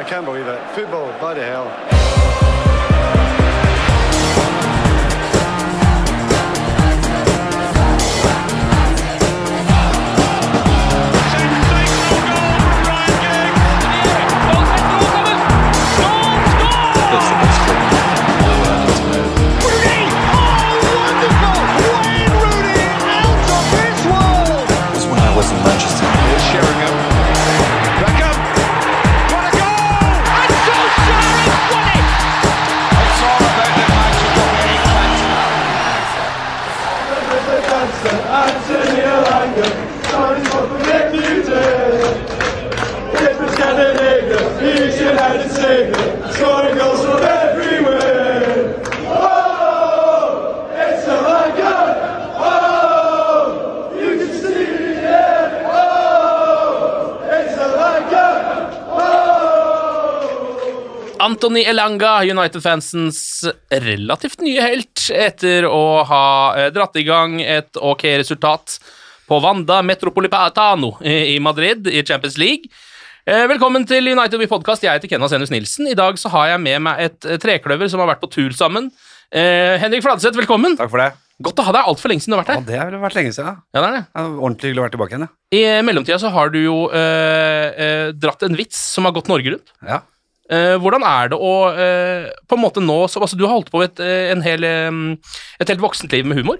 can't believe it. Football, bloody hell. Anthony Elanga, United-fansens relativt nye helt, etter å ha dratt i gang et ok resultat på Wanda Metropolitano i Madrid i Champions League. Velkommen til United We Podcast, jeg heter Kenna Senus Nilsen. I dag så har jeg med meg et trekløver som har vært på tur sammen. Henrik Fladseth, velkommen. Takk for det. Godt å ha deg alt for lenge siden du har vært her. Ja, det har vel vært lenge siden. Ja, det er det. Det er ordentlig hyggelig å være tilbake igjen, ja. I mellomtida så har du jo dratt en vits som har gått Norge rundt. Ja. Hvordan er det å på en måte nå altså du har holdt på et helt voksent liv med humor,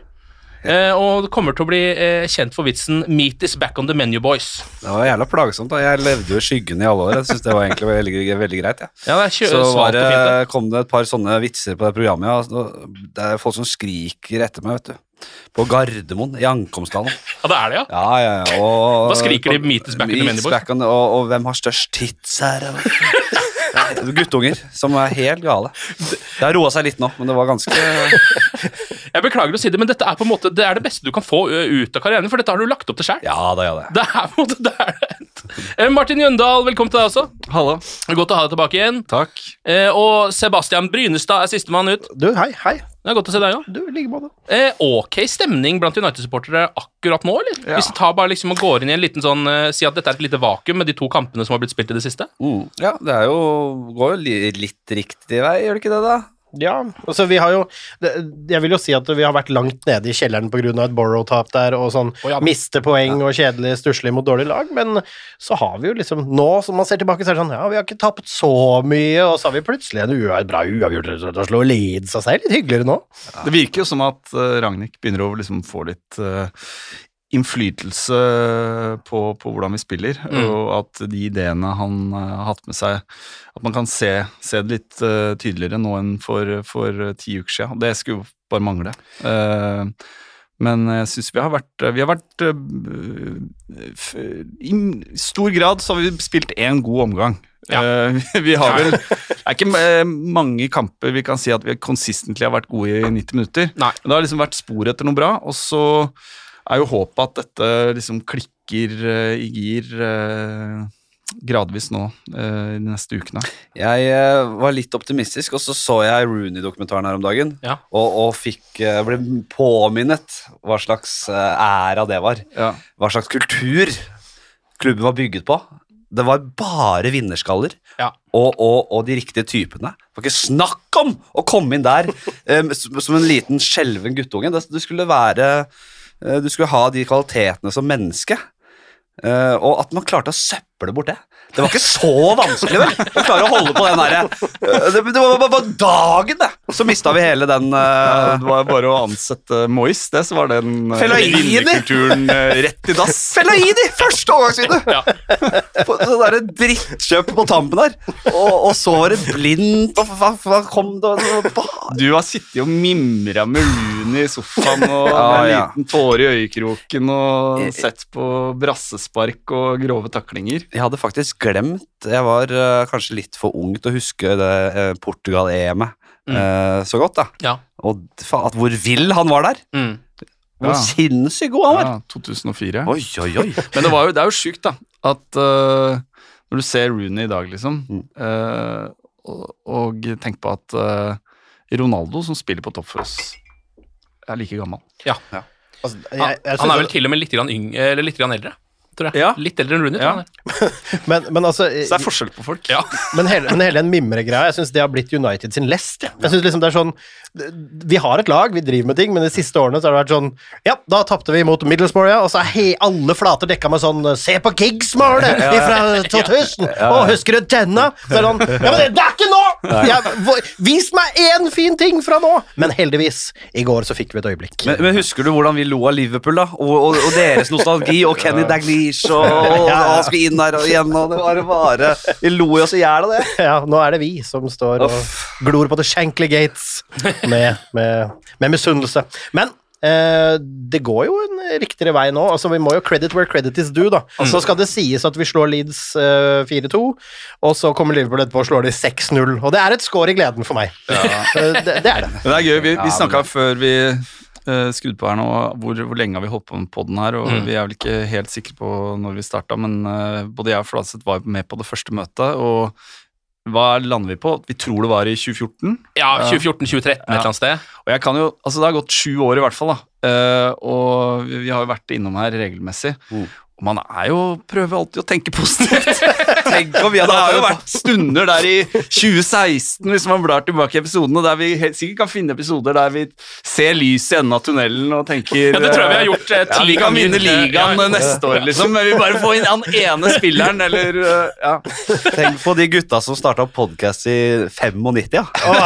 og du kommer til å bli kjent for vitsen Meat is back on the menu, boys. Det var jævla plagsomt da. Jeg levde jo i skyggen i alle år. Jeg synes det var egentlig veldig greit, ja. Ja, det er så kom det et par sånne vitser på det programmet, ja. Det er folk som skriker etter meg, vet du. På Gardermoen, i ankomsthallen. Ja, det er det, ja? Ja. Og, hva skriker de Meat is back on the menu, boys? Og hvem har størst tits her? Guttunger som er helt gale. Det har roet seg litt nå, men det var ganske Jeg beklager å si det, men dette er på en måte det er det beste du kan få ut av karrieren, for dette har du lagt opp til selv. Ja, det gjør det. Det er på en måte det er det. Martin Jøndal, velkommen til deg også. Hallo. Godt å ha deg tilbake igjen. Takk. Og Sebastian Brynestad er siste mann ut. Du, hei. Det er godt å se deg, ja. Du, like måte. Ok stemning blant United-supportere akkurat nå, eller? Ja. Hvis vi tar bare liksom og går inn i en liten sånn si at dette er et lite vakuum med de 2 kampene som har blitt spilt i det siste. Ja, det er jo går jo litt riktig vei, gjør det ikke det da? Ja, altså vi har jo jeg vil jo si at vi har vært langt nede i kjelleren på grunn av et Borough-tap der og sånn, miste poeng og kjedelig stusslig mot dårlig lag, men så har vi jo liksom, nå som man ser tilbake så er det sånn, ja, vi har ikke tappet så mye, og så har vi plutselig en bra uavgjort til å slå Leeds av seg, litt hyggeligere nå. Ja. Det virker jo som at Rangnick begynner å liksom få litt innflytelse på hvordan vi spiller, og at de ideene han har hatt med seg, at man kan se det litt tydeligere nå enn for 10 uker siden. Det skulle jo bare mangle. Men jeg synes vi har vært i stor grad så har vi spilt en god omgang. Ja. Vi har vel det er ikke mange kamper vi kan si at vi consistently har vært gode i 90 minutter. Nei. Men det har liksom vært spor etter noe bra, og så er jo håpet at dette liksom klikker i gir gradvis nå de neste ukene. Jeg var litt optimistisk, og så jeg Rooney-dokumentaren her om dagen, og ble påminnet hva slags æra det var. Ja. Hva slags kultur klubben var bygget på. Det var bare vinnerskaller, og de riktige typene. Det var ikke snakk om å komme inn der som en liten skjelven guttunge. Du skulle ha de kvalitetene som menneske, og at man klarte å søple bort det. Det var ikke så vanskelig, vel, å klare å holde på den der. Det var bare dagen, det. Så mistet vi hele den det var bare å ansette Moyes, det, så var den vinnerkulturen rett i dass. Fellaini, første overgangsvindu! Ja. Det der drittkjøp på tampen der. Og så var det blindt, og hva kom det? Du har sittet og mimret med Rooney i sofaen, og med en liten tåre i øyekroken, og sett på brassespark og grove taklinger. Jeg hadde faktisk glemt, jeg var kanskje litt for ung til å huske det Portugal-EM-et så godt da. Ja. Og at hvor vill han var der. Hvor sinnssykt god han var. Ja, 2004. Oi. Men det er jo sykt da, at når du ser Rooney i dag liksom, og tenker på at Ronaldo som spiller på topp for oss er like gammel. Ja. Altså, han er vel til og med litt grann eldre. tror jeg. Litt eldre enn Rooney, tror jeg. Men altså... Så det er forskjell på folk. Men hele den mimregreia, jeg synes det har blitt United sin lest. Jeg synes liksom det er sånn, vi har et lag, vi driver med ting, men de siste årene så har det vært sånn, da tappte vi mot Middlesbrough, og så er alle flater dekket med sånn, se på Giggs-målet fra 2000, husker du denne? Så er det sånn, men det er ikke nå! Vis meg en fin ting fra nå! Men heldigvis, i går så fikk vi et øyeblikk. Men husker du hvordan vi lo av Liverpool da? Og deres nostalgi, og Kenny Dalglish, og han skulle inn der og igjen, og det var bare, vi lo jo så gjerne det. Ja, nå er det vi som står og glor på The Shankly Gates med misunnelse. Men det går jo en riktigere vei nå, altså vi må jo credit where credit is due da, så skal det sies at vi slår Leeds 4-2, og så kommer Liverpool etterpå og slår de 6-0, og det er et score i gleden for meg. Det er det. Det er gøy, vi snakket før vi skrudd på her nå, hvor lenge har vi holdt på den her, og vi er vel ikke helt sikre på når vi startet, men både jeg og Fladseth var med på det første møtet, og hva lander vi på? Vi tror det var i 2014. Ja, 2014-2013 et eller annet sted. Og jeg kan jo, altså det har gått 7 år i hvert fall da, og vi har jo vært innom her regelmessig, og man prøver alltid å tenke positivt. Tenk om det har jo vært stunder der i 2016, hvis man blar tilbake i episodene, der vi sikkert kan finne episoder der vi ser lys i enden av tunnelen og tenker... Ja, det tror jeg vi har gjort 10 ganger. Vi kan vinne ligaen neste år, liksom, men vi bare får inn den ene spilleren, eller... Tenk på de gutta som startet podcast i 95,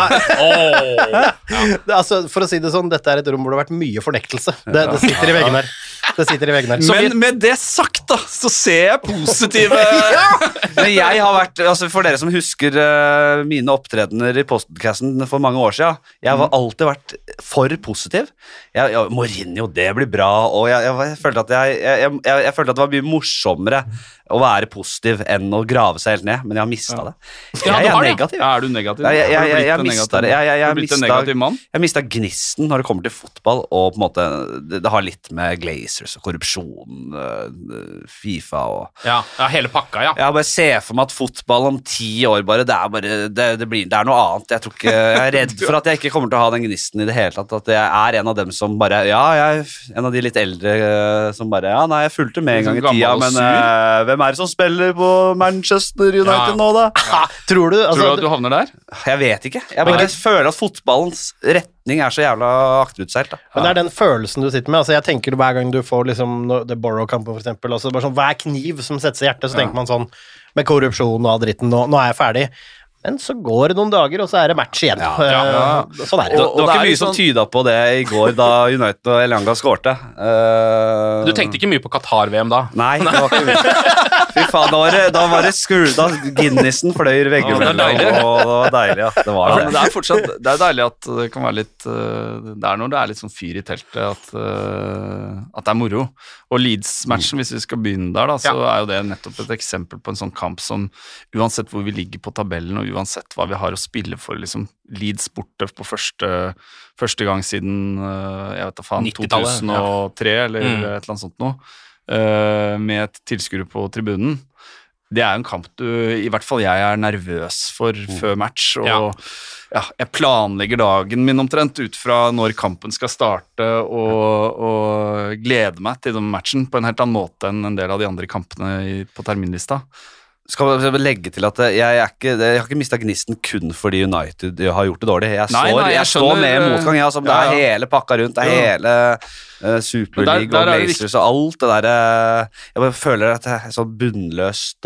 Altså, for å si det sånn, dette er et rom hvor det har vært mye fornektelse. Det sitter i veggen her. Men med det sagt da, så ser jeg positive... Men jeg har vært, altså for dere som husker mine opptredener i podcasten for mange år siden, jeg har alltid vært for positiv. Mourinho, det blir bra, og jeg følte at jeg følte at det var mye morsommere å være positiv enn å grave seg helt ned, men jeg har mistet det. Jeg er negativ. Ja, er du negativ? Jeg mistet det. Har du blitt en negativ mann? Jeg mistet gnisten når det kommer til fotball, og på en måte, det har litt med Glazers og korrupsjon, FIFA og... Ja, hele pakka, ja. Jeg bare ser for meg at fotball om 10 år bare, det er noe annet. Jeg tror ikke, jeg er redd for at jeg ikke kommer til å ha den gnisten i det hele tatt, at jeg er en av dem som bare, jeg er en av de litt eldre som bare, jeg fulgte med en gang i tida, men hvem er det som spiller på Manchester United nå da? Tror du at du havner der? Jeg vet ikke. Jeg bare føler at fotballens retning er så jævla akterutseilt da. Men det er den følelsen du sitter med. Altså jeg tenker hver gang du får liksom The Borough-kampen for eksempel, altså bare sånn, hver kniv som settes i hjertet, så tenker man sånn, med korrupsjon og all dritten, nå er jeg ferdig. Men så går det noen dager, og så er det match igjen. Sånn er det. Og det var ikke mye som tydet på det i går da United og Elanga skårte. Du tenkte ikke mye på Qatar-VM da? Nei, det var ikke mye. Fy faen, da var det da Guinnessen fløy veggimellom, og det var deilig, ja. Det var det. Det er fortsatt, det er deilig at det kan være litt, det er når det er litt sånn fyr i teltet, at det er moro. Og Leeds-matchen, hvis vi skal begynne der da, så er jo det nettopp et eksempel på en sånn kamp som, uansett hvor vi ligger på tabellen, og uansett hva vi har å spille for, liksom Leeds borte på første gang siden, jeg vet da faen, 2003 eller et eller annet sånt nå, med et tilskuere på tribunen. Det er en kamp i hvert fall jeg er nervøs for før match, og jeg planlegger dagen min omtrent ut fra når kampen skal starte, og gleder meg til den matchen på en helt annen måte enn en del av de andre kampene på terminlista. Skal jeg legge til at jeg har ikke mistet gnisten kun fordi United har gjort det dårlig. Jeg står med motgang, det er hele pakka rundt, det er hele Superleague og Glazers og alt det der. Jeg bare føler at det er sånn bunnløs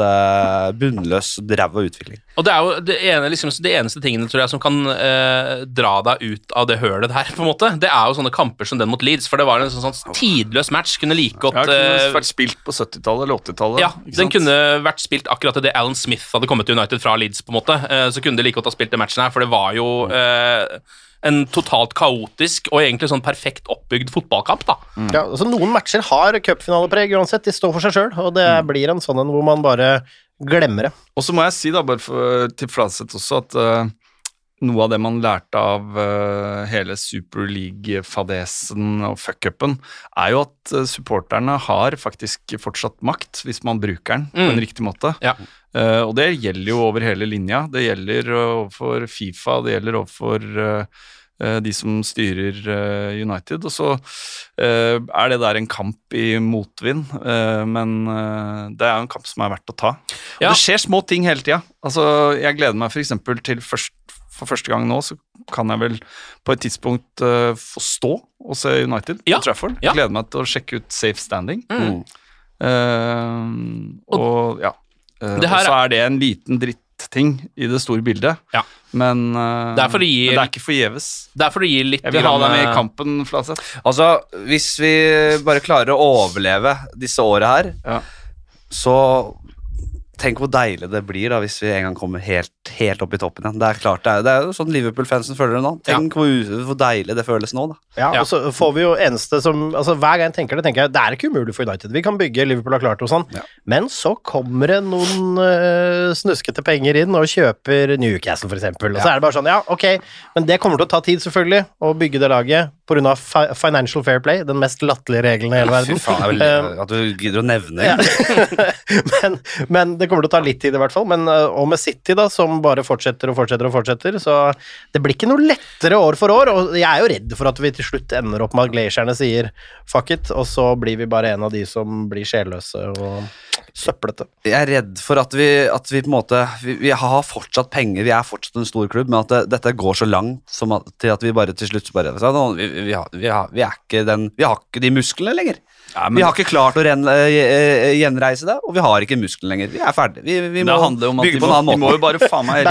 ræva utvikling. Og det er jo det eneste tingene, tror jeg, som kan dra deg ut av det hølet der, på en måte. Det er jo sånne kamper som den mot Leeds, for det var en sånn tidløs match, kunne like godt... kunne vært spilt på 70-tallet eller 80-tallet. Ja, den kunne vært spilt akkurat det Alan Smith hadde kommet til United fra Leeds, på en måte. Så kunne det like godt ha spilt den matchen her, for det var jo... en totalt kaotisk og egentlig sånn perfekt oppbygd fotballkamp da. Ja, altså noen matcher har cupfinalepreg uansett, de står for seg selv, og det blir en sånn en hvor man bare glemmer det. Og så må jeg si da, bare til Fladseth også, at noe av det man lærte av hele Super League-fadesen og fuck-upen, er jo at supporterne har faktisk fortsatt makt, hvis man bruker den på en riktig måte. Ja. Og det gjelder jo over hele linja. Det gjelder overfor FIFA, det gjelder overfor de som styrer United, og så det der en kamp i motvind, men det en kamp som verdt å ta. Og det skjer små ting hele tiden. Altså, jeg gleder meg for eksempel til for første gang nå, så kan jeg vel på et tidspunkt få stå og se United på Trafford. Jeg gleder meg til å sjekke ut Safe Standing. Og så det en liten drittting i det store bildet. Men det ikke forgjeves. Det for å gi litt... Jeg vil ha deg med i kampen, Fladseth. Altså, hvis vi bare klarer å overleve disse årene her, så tenk hvor deilig det blir da, hvis vi en gang kommer helt opp i toppen igjen. Det klart, det jo sånn Liverpool-fansen føler det nå. Tenk hvor deilig det føles nå da. Og så får vi jo eneste som, altså hver gang jeg tenker det er ikke umulig for United. Vi kan bygge, Liverpool har klart og sånn, men så kommer det noen snuskete penger inn og kjøper Newcastle for eksempel, og så det bare sånn, ok, men det kommer til å ta tid selvfølgelig, å bygge det laget, på grunn av financial fair play, den mest latterlige regelen i hele verden. Fy faen, at du gidder å nevne men det kommer til å ta litt tid i hvert fall, og med City da, som bare fortsetter, så det blir ikke noe lettere år for år, og jeg jo redd for at vi til slutt ender opp med at Glacierne sier fuck it, og så blir vi bare en av de som blir sjelløse og søplete. Jeg redd for at vi på en måte, vi har fortsatt penger, vi fortsatt en stor klubb, men at dette går så langt til at vi bare til slutt bare, vi har ikke de musklene lenger. Vi har ikke klart å gjenreise det, og vi har ikke musklene lenger. Vi ferdig. Vi må bygge på en annen måte. Vi må jo bare faen meg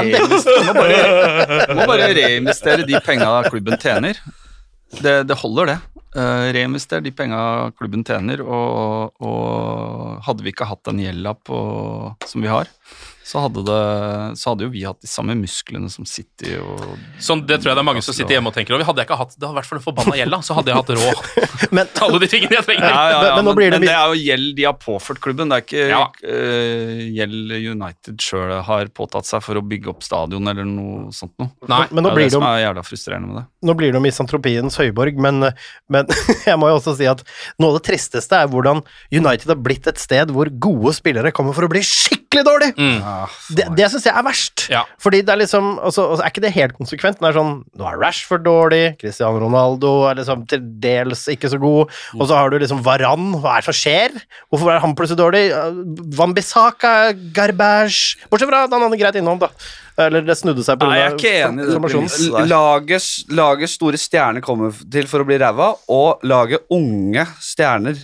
reinvestere de pengene klubben tjener. Det holder det. Reinvestere de pengene klubben tjener, og hadde vi ikke hatt den gjelda som vi har, så hadde jo vi hatt de samme musklene som City og... Sånn, det tror jeg det mange som sitter hjemme og tenker, og hadde jeg ikke hatt, det hadde vært for den forbanna gjelda, så hadde jeg hatt råd til alle de tingene jeg trenger. Men det jo gjeld de har påført klubben, det ikke gjeld United selv har påtatt seg for å bygge opp stadion eller noe sånt noe. Nei, men nå blir det som jævla frustrerende med det. Nå blir det jo misantropiens høyborg, men jeg må jo også si at noe av det tristeste hvordan United har blitt et sted hvor gode spillere kommer for å bli skikkelig dårlig. Det synes jeg verst. Fordi det liksom, altså ikke det helt konsekvent, det sånn, nå Rashford dårlig, Cristiano Ronaldo liksom til dels ikke så god, og så har du liksom Varane, hva det som skjer? Hvorfor han plutselig dårlig? Wan-Bissaka, garbage, bortsett fra at han hadde greit innhold da. Eller det snudde seg på jeg ikke enig i det. Laget store stjerner kommer til for å bli ræva, og laget unge stjerner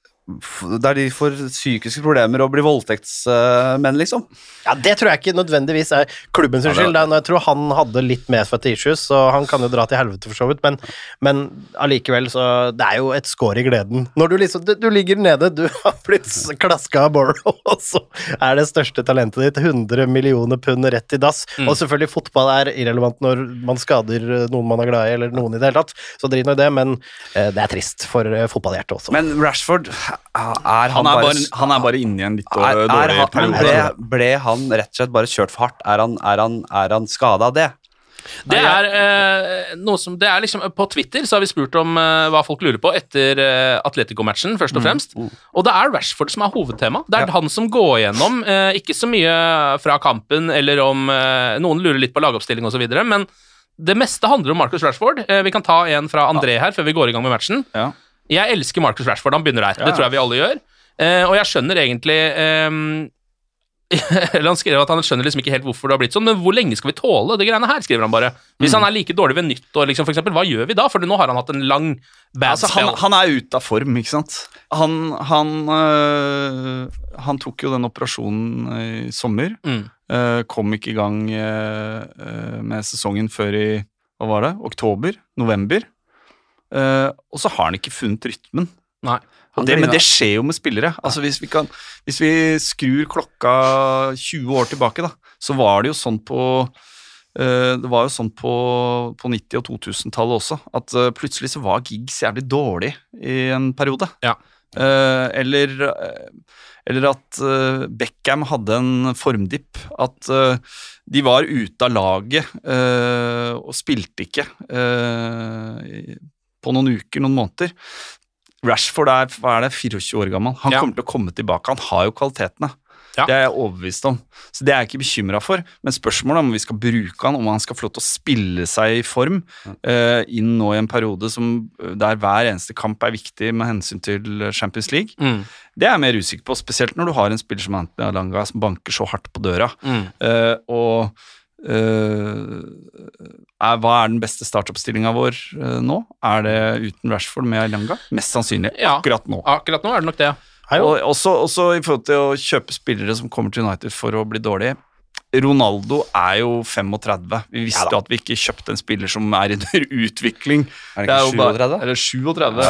der de får psykiske problemer og blir voldtektsmenn, liksom. Ja, det tror jeg ikke nødvendigvis klubbens skyld. Jeg tror han hadde litt mer fetishes, så han kan jo dra til helvete for så vidt, men allikevel, så det jo et skår i gleden. Når du liksom, du ligger nede, du har blitt klasket av Borough, og så det største talentet ditt, 100 millioner pund rett i dass, og selvfølgelig fotball irrelevant når man skader noen man glad i, eller noen i det hele tatt, så drit nå i det, men det trist for fotballhjertet også. Men Rashford, han bare inne i en litt dårlig periode. Ble han rett og slett bare kjørt for hardt? Er han skadet av det? Det noe som, det liksom, på Twitter så har vi spurt om hva folk lurer på etter Atletico-matchen, først og fremst, og det Rashford som hovedtema. Det han som går gjennom, ikke så mye fra kampen, eller om noen lurer litt på lagoppstilling og så videre, men det meste handler om Marcus Rashford. Vi kan ta en fra André her, før vi går i gang med matchen. Jeg elsker Marcus Rashford, han begynner der. Det tror jeg vi alle gjør. Og jeg skjønner egentlig eller han skrev at han skjønner liksom ikke helt hvorfor det har blitt sånn, men hvor lenge skal vi tåle det greiene her, skriver han bare. Hvis han like dårlig ved nyttår, liksom, for eksempel, hva gjør vi da? For nå har han hatt en lang bad spell. Han ute av form, ikke sant? Han tok jo den operasjonen i sommer, kom ikke i gang med sesongen før i, hva var det? Oktober, november. Og så har han ikke funnet rytmen. Nei. Men det skjer jo med spillere. Altså hvis vi skrur klokka 20 år tilbake da, så var det jo sånn på det var jo sånn på 90- og 2000-tallet også, at plutselig så var gigs jævlig dårlig i en periode. Eller at Beckham hadde en formdipp, at de var ute av laget og spilte ikke på noen uker, noen måneder. Rashford hva det, 24 år gammel. Han kommer til å komme tilbake, han har jo kvalitetene. Det er jeg overbevist om. Så det er jeg ikke bekymret for. Men spørsmålet om vi skal bruke han, om han skal få lov til å spille seg i form inn nå i en periode der hver eneste kamp er viktig med hensyn til Champions League, det er jeg mer usikker på, spesielt når du har en spiller som Anthony Elanga som banker så hardt på døra. Hva er den beste startoppstillingen vår nå? Er det uten Rashford med Elanga? Mest sannsynlig, akkurat nå. Akkurat nå er det nok det, Og også i forhold til å kjøpe spillere som kommer til United for å bli dårlige. Ronaldo er jo 35. Vi visste jo at vi ikke kjøpte en spiller som er under utvikling. Er det ikke 37? Eller 37,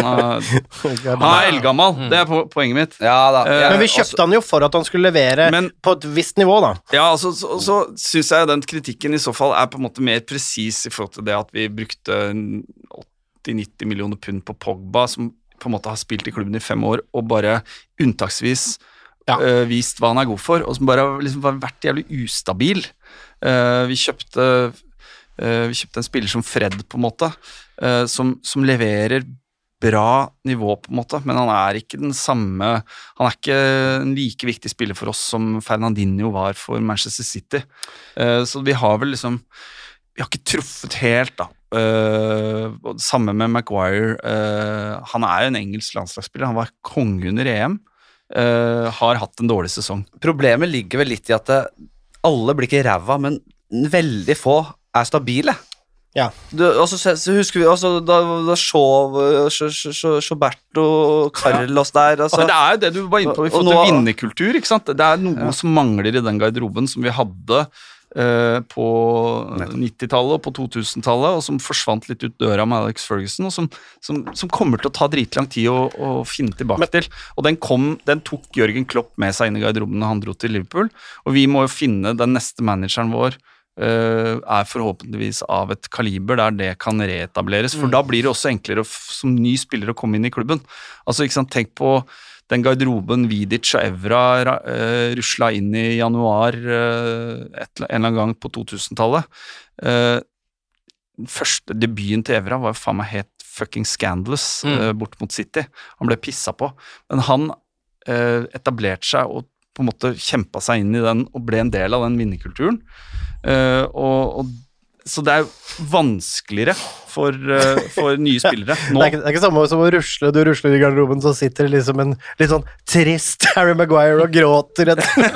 Han er eldgammal, det er poenget mitt. Men vi kjøpte han jo for at han skulle levere på et visst nivå, da. Ja, så synes jeg den kritikken i så fall er på en måte mer presis i forhold til det at vi brukte 80-90 millioner pund på Pogba, som på en måte har spilt i klubben i 5 år, og bare unntaksvis vist hva han er god for, og som bare liksom har vært jævlig ustabil. Vi kjøpte en spiller som Fred, på en måte, som leverer bra nivå, på en måte, men han er ikke den samme, han er ikke en like viktig spiller for oss som Fernandinho var for Manchester City. Så vi har vel liksom, vi har ikke truffet helt, da. Samme med Maguire. Han er jo en engelsk landslagsspiller, han var konge under EM. Har hatt en dårlig sesong. Problemet ligger vel litt i at alle blir ikke ræva, men veldig få er stabile. Ja. Så husker vi da Roberto Carlos der Men det er jo det du var inne på i forhold til vinnerkultur, ikke sant? Det er noe som mangler i den garderoben som vi hadde på 90-tallet og på 2000-tallet, og som forsvant litt ut døra med Alex Ferguson, og som kommer til å ta dritlang tid å finne tilbake til. Og den tok Jørgen Klopp med seg inn i garderoben når han dro til Liverpool, og vi må jo finne den neste manageren vår er forhåpentligvis av et kaliber der det kan reetableres, for da blir det også enklere som ny spiller å komme inn i klubben. Altså, ikke sant, tenk på den garderoben Vidic og Evra rusla inn i januar en eller annen gang på 2000-tallet. Første debuten til Evra var jo faen meg helt fucking scandalous bort mot City. Han ble pissa på. Men han etablerte seg og på en måte kjempet seg inn i den og ble en del av den vinnerkulturen. Så det er jo vanskeligere for nye spillere nå. Det er ikke samme som å rusle. Du rusler i garderoben, så sitter det liksom en litt sånn trist Harry Maguire og gråter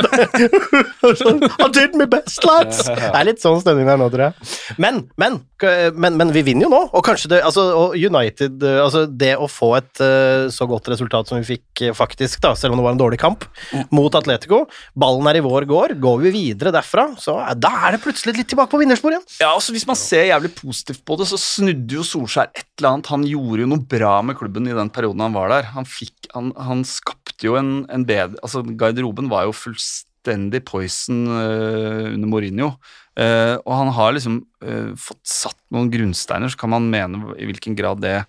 I did my best, lads! Det er litt sånn stemning der nå, tror jeg. Men vi vinner jo nå, og kanskje det, og United, det å få et så godt resultat som vi fikk faktisk, da, selv om det var en dårlig kamp, mot Atletico, ballen er i vår går vi videre derfra, så da er det plutselig litt tilbake på vinnerspor igjen. Ja, altså hvis man ser jævlig positivt på det, så snudde jo Solskjær et eller annet. Han gjorde jo noe bra med klubben i den perioden han var der. Han skapte jo en bedre, altså garderoben var jo fullstendig poison under Mourinho, og han har liksom fått satt noen grunnsteiner, så kan man mene i hvilken grad det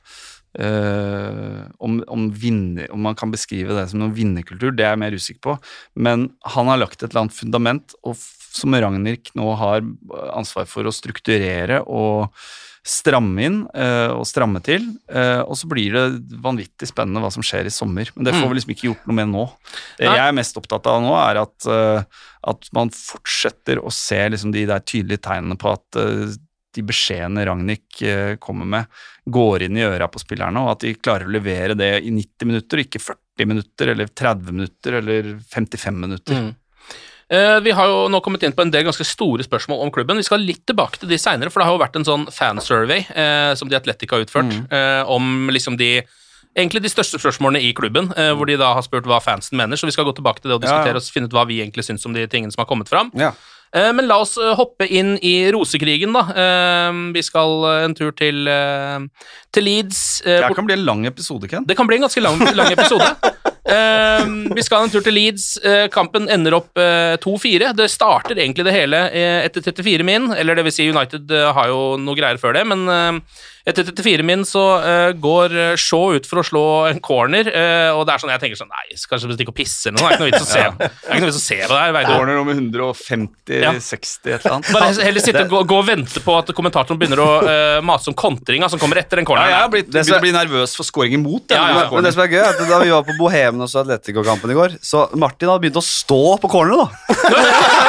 om man kan beskrive det som noen vinnerkultur, det er jeg mer usikker på, men han har lagt et eller annet fundament, og som Ragnhild nå har ansvar for å strukturere og stramme inn og stramme til, og så blir det vanvittig spennende hva som skjer i sommer, men det får vi liksom ikke gjort noe med nå. Det jeg er mest opptatt av nå er at man fortsetter å se liksom de der tydelige tegnene på at de beskjedene Ragnhild kommer med går inn i øra på spillerne, og at de klarer å levere det i 90 minutter, ikke 40 minutter, eller 30 minutter, eller 55 minutter. Vi har jo nå kommet inn på en del ganske store spørsmål om klubben. Vi skal litt tilbake til de senere, for det har jo vært en sånn fansurvey som de Athletic har utført, om liksom egentlig de største spørsmålene i klubben, hvor de da har spurt hva fansen mener, så vi skal gå tilbake til det og diskutere og finne ut hva vi egentlig synes om de tingene som har kommet fram. Ja. Men la oss hoppe inn i rosekrigen da. Vi skal en tur til Leeds. Det kan bli en lang episode, Ken. Det kan bli en ganske lang episode. Vi skal en tur til Leeds. Kampen ender opp 2-4. Det starter egentlig det hele etter 34 min, eller det vil si United har jo noe greier før det, men etter 34 min så går Shaw ut for å slå en corner, og det er sånn, jeg tenker sånn, nei, kanskje stikke og pisse eller noe, det er ikke noe vits å se. Det er ikke noe vits å se på det her. Corner om 150-60 et eller annet. Bare heller sitte og gå og vente på at kommentatoren begynner å mase om kontringa som kommer etter den corneren. Ja, jeg har begynt å bli nervøs for scoring imot. Men det som er gøy er at da vi var på Bohemian men også Atletico-kampen i går. Så Martin hadde begynt å stå på corneret, da.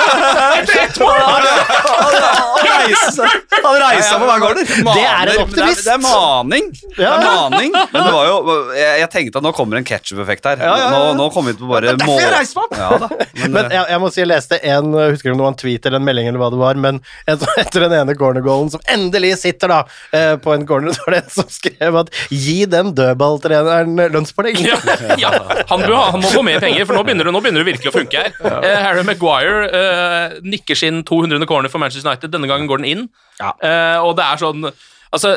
Han reiser på hver corner. Det er en optimist. Det er maning. Det er maning. Men det var jo, jeg tenkte at nå kommer en ketchup-effekt her. Nå kommer vi til bare Derfor jeg reiser meg opp. Ja, da. Men jeg må si, jeg leste husker du om det var en tweet eller en melding eller hva det var, men etter den ene cornergoalen som endelig sitter da, på en corner, så var det en som skrev at gi den dødballtreneren lønnspålegg. Ja, han må få mer penger, for nå begynner det virkelig å funke her. Harry Maguire nikker sin 200. corner for Manchester United, denne gangen går den inn, og det er sånn. Altså,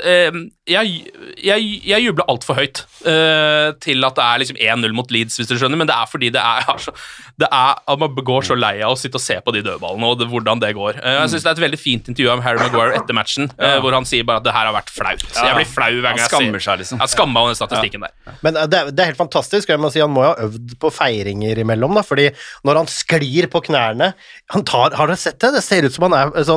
jeg jubler alt for høyt til at det er liksom 1-0 mot Leeds, hvis dere skjønner, men det er fordi det er at man går så lei av å sitte og se på de dødballene og hvordan det går. Jeg synes det er et veldig fint intervju av Harry Maguire etter matchen, hvor han sier bare at det her har vært flaut. Jeg blir flau hver gang jeg skammer seg, liksom. Jeg skammer meg av den statistikken der. Men det er helt fantastisk, og jeg må si han må jo ha øvd på feiringer imellom, da, fordi når han sklir på knærne, har dere sett det? Det ser ut som han er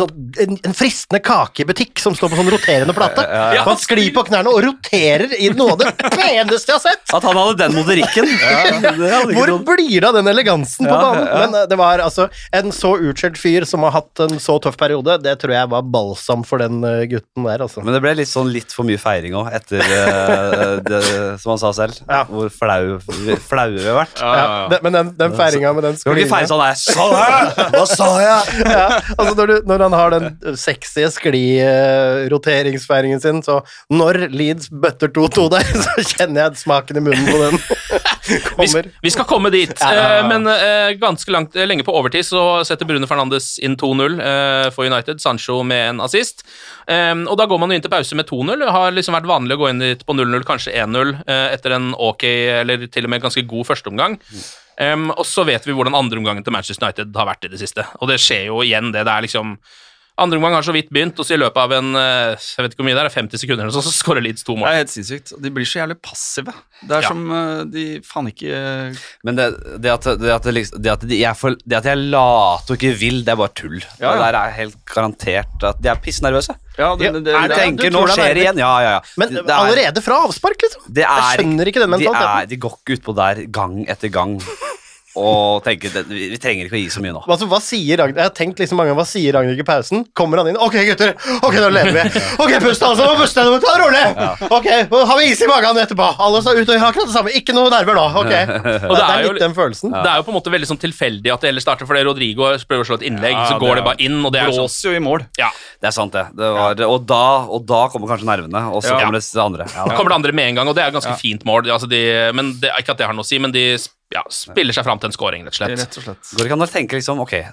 en fristende kake i butikk som står på sånn roterende plate. Han sklir på knærne og roterer i noe av det peneste jeg har sett. At han hadde den moderikken. Hvor blir det av den elegansen på banen? Men det var altså en så utskjelt fyr som har hatt en så tøff periode, det tror jeg var balsam for den gutten der, altså. Men det ble litt for mye feiring også, etter det, som han sa selv, hvor flaue vi har vært. Men den feiringa med den sklinga. Du kan ikke feire sånn, jeg sa det! Hva sa jeg? Altså når han har den sexy skli-roteringsfeiringen sin, så når Leeds bøtter 2-2 der, så kjenner jeg smaken i munnen på den kommer. Vi skal komme dit, men ganske lenge på overtid så setter Bruno Fernandes inn 2-0 for United, Sancho med en assist, og da går man inn til pause med 2-0. Det har liksom vært vanlig å gå inn dit på 0-0, kanskje 1-0 etter en ok, eller til og med ganske god førsteomgang. Og så vet vi hvordan andreomgangen til Manchester United har vært i det siste, og det skjer jo igjen det er liksom andre omgang har så vidt begynt, og så i løpet av jeg vet ikke hvor mye det er 50 sekunder eller så skårer Leeds 2 mål. Det er helt sinnssykt, og de blir så jævlig passive. Det er som de faen ikke. Men det at jeg later og ikke vil, det er bare tull. Det der er helt garantert at de er pissnervøse. Jeg tenker, nå skjer det igjen. Men allerede fra avspark, liksom. Jeg skjønner ikke den mentaliteten. De går ikke ut på der gang etter gang og tenker, vi trenger ikke å gi så mye nå. Altså, hva sier Ragnhild? Jeg har tenkt liksom mange ganger, hva sier Ragnhild i pausen? Kommer han inn? Ok, gutter, ok, nå leder vi. Ok, pust altså, ta det rolig. Ok, har vi is i magen etterpå. Alle står ut og har akkurat det samme. Ikke noe nerver da, ok. Og det er litt den følelsen. Det er jo på en måte veldig sånn tilfeldig at det heller starter, fordi Rodrigo prøver å slå et innlegg, så går det bare inn, og det er sånn. Blåser jo i mål. Ja. Det er sant det. Og da kommer kanskje nervene, og så kommer det andre. Da kommer det andre med en gang, og det er ganske fint mål. Altså men det er ikke at det har noe å si, men de spiller seg fram til en scoring, rett og slett. Går det ikke an å tenke liksom, ok,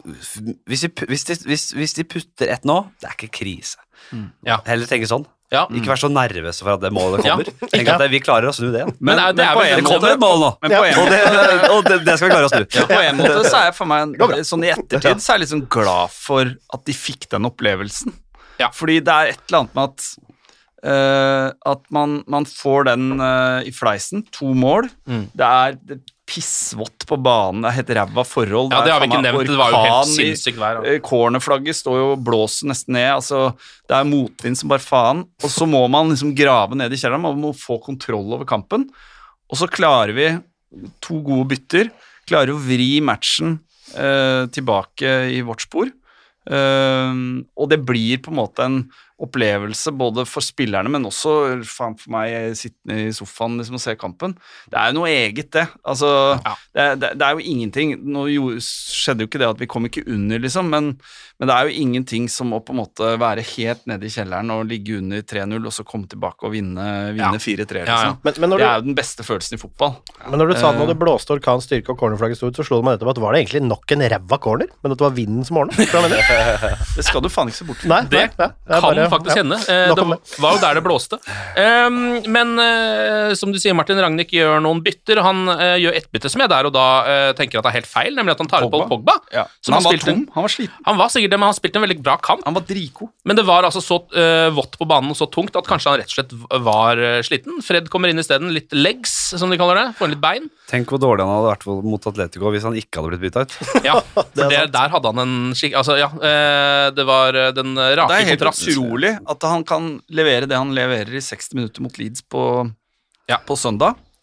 hvis de putter ett nå, det er ikke krise. Heller tenke sånn. Ikke vær så nervøse for at det målet kommer. Tenk at vi klarer å snu det. Men det kommer et mål nå, og det skal vi klare å snu. På en måte så er jeg for meg sånn i ettertid så er jeg liksom glad for at de fikk den opplevelsen. Fordi det er et eller annet med at man får den i fleisen, 2 mål. Det er pissvått på banen, det er helt ræva forhold. Det har vi ikke nevnt, det var jo helt sinnssykt vær. Cornerflagget står jo og blåser nesten ned, altså det er motvind som bare faen, og så må man liksom grave ned i kjelleren, man må få kontroll over kampen, og så klarer vi 2 gode bytter, klarer å vri matchen tilbake i vårt spor, og det blir på en måte en opplevelse både for spillerne, men også for meg sittende i sofaen liksom, og se kampen. Det er jo noe eget det. Altså, det er jo ingenting. Nå skjedde jo ikke det at vi kom ikke under, liksom, men det er jo ingenting som å på en måte være helt nede i kjelleren og ligge under 3-0, og så komme tilbake og vinne 4-3. Liksom. Men det er jo den beste følelsen i fotball. Men når du sa når det blåste orkan, styrke og cornerflagget stod ut, så slo det meg etterpå at var det egentlig nok en ræva corner, men at det var vinden som ordnet? Det skal du faen ikke se bort. Nei, det kan faktisk hende. Det var jo der det blåste. Men som du sier, Martin Ragnhild gjør noen bytter. Han gjør et bytte som jeg der og da tenker at det er helt feil, nemlig at han tar ut Pogba. Han var tom, han var sliten. Han var sikkert det, men han spilte en veldig bra kamp. Han var dritgod. Men det var altså så vått på banen og så tungt at kanskje han rett og slett var sliten. Fred kommer inn i stedet, litt legs, som de kaller det, får litt bein. Tenk hvor dårlig han hadde vært mot Atletico hvis han ikke hadde blitt byttet ut. Ja, for der hadde han en skikk... Altså, det var den rake kontrast. Det er helt utrolig at han kan levere det han leverer i 60 minutter mot Leeds på søndag.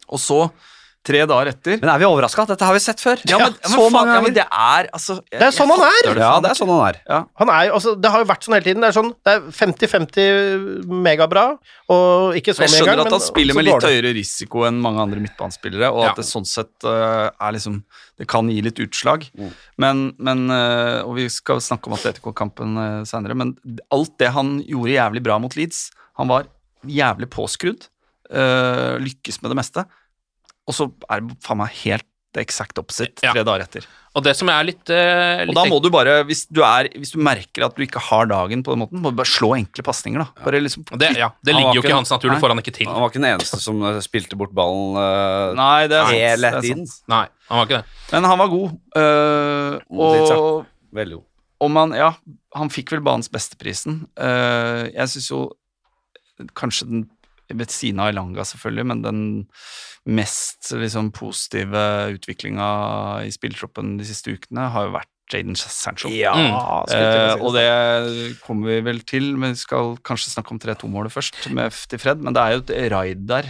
Og så 3 dager etter. Men vi overrasket? Dette har vi sett før. Ja, men men det altså... Det er sånn han er! Ja, det er sånn han er. Ja. Han er altså, det har jo vært sånn hele tiden. Det er 50-50 megabra, og ikke så mye gang. Jeg skjønner at han spiller med litt høyere risiko enn mange andre midtbanespillere, og at det sånn sett er liksom... Det kan gi litt utslag. Men og vi skal snakke om Atletico-kampen senere, men alt det han gjorde jævlig bra mot Leeds, han var jævlig påskrudd, lykkes med det meste, og så er det faen meg helt exakt opposite 3 dager etter. Og det som er litt og da må du bare, hvis du merker at du ikke har dagen på den måten, må du bare slå enkle passninger da. Bare liksom, det ligger jo ikke i hans natur, det får han ikke til. Han var ikke den eneste som spilte bort ballen Nei, det er hele tiden. Nei, han var ikke det. Men han var god. Veldig god. Og han fikk vel banens besteprisen. Jeg synes jo kanskje den ved siden av Elanga selvfølgelig, men den mest liksom, positive utviklinga i spillertroppen de siste ukene har jo vært Jadon Sancho. Og det kommer vi vel til, men vi skal kanskje snakke om 3-2-målet først med til Fred, men det er jo et raid der.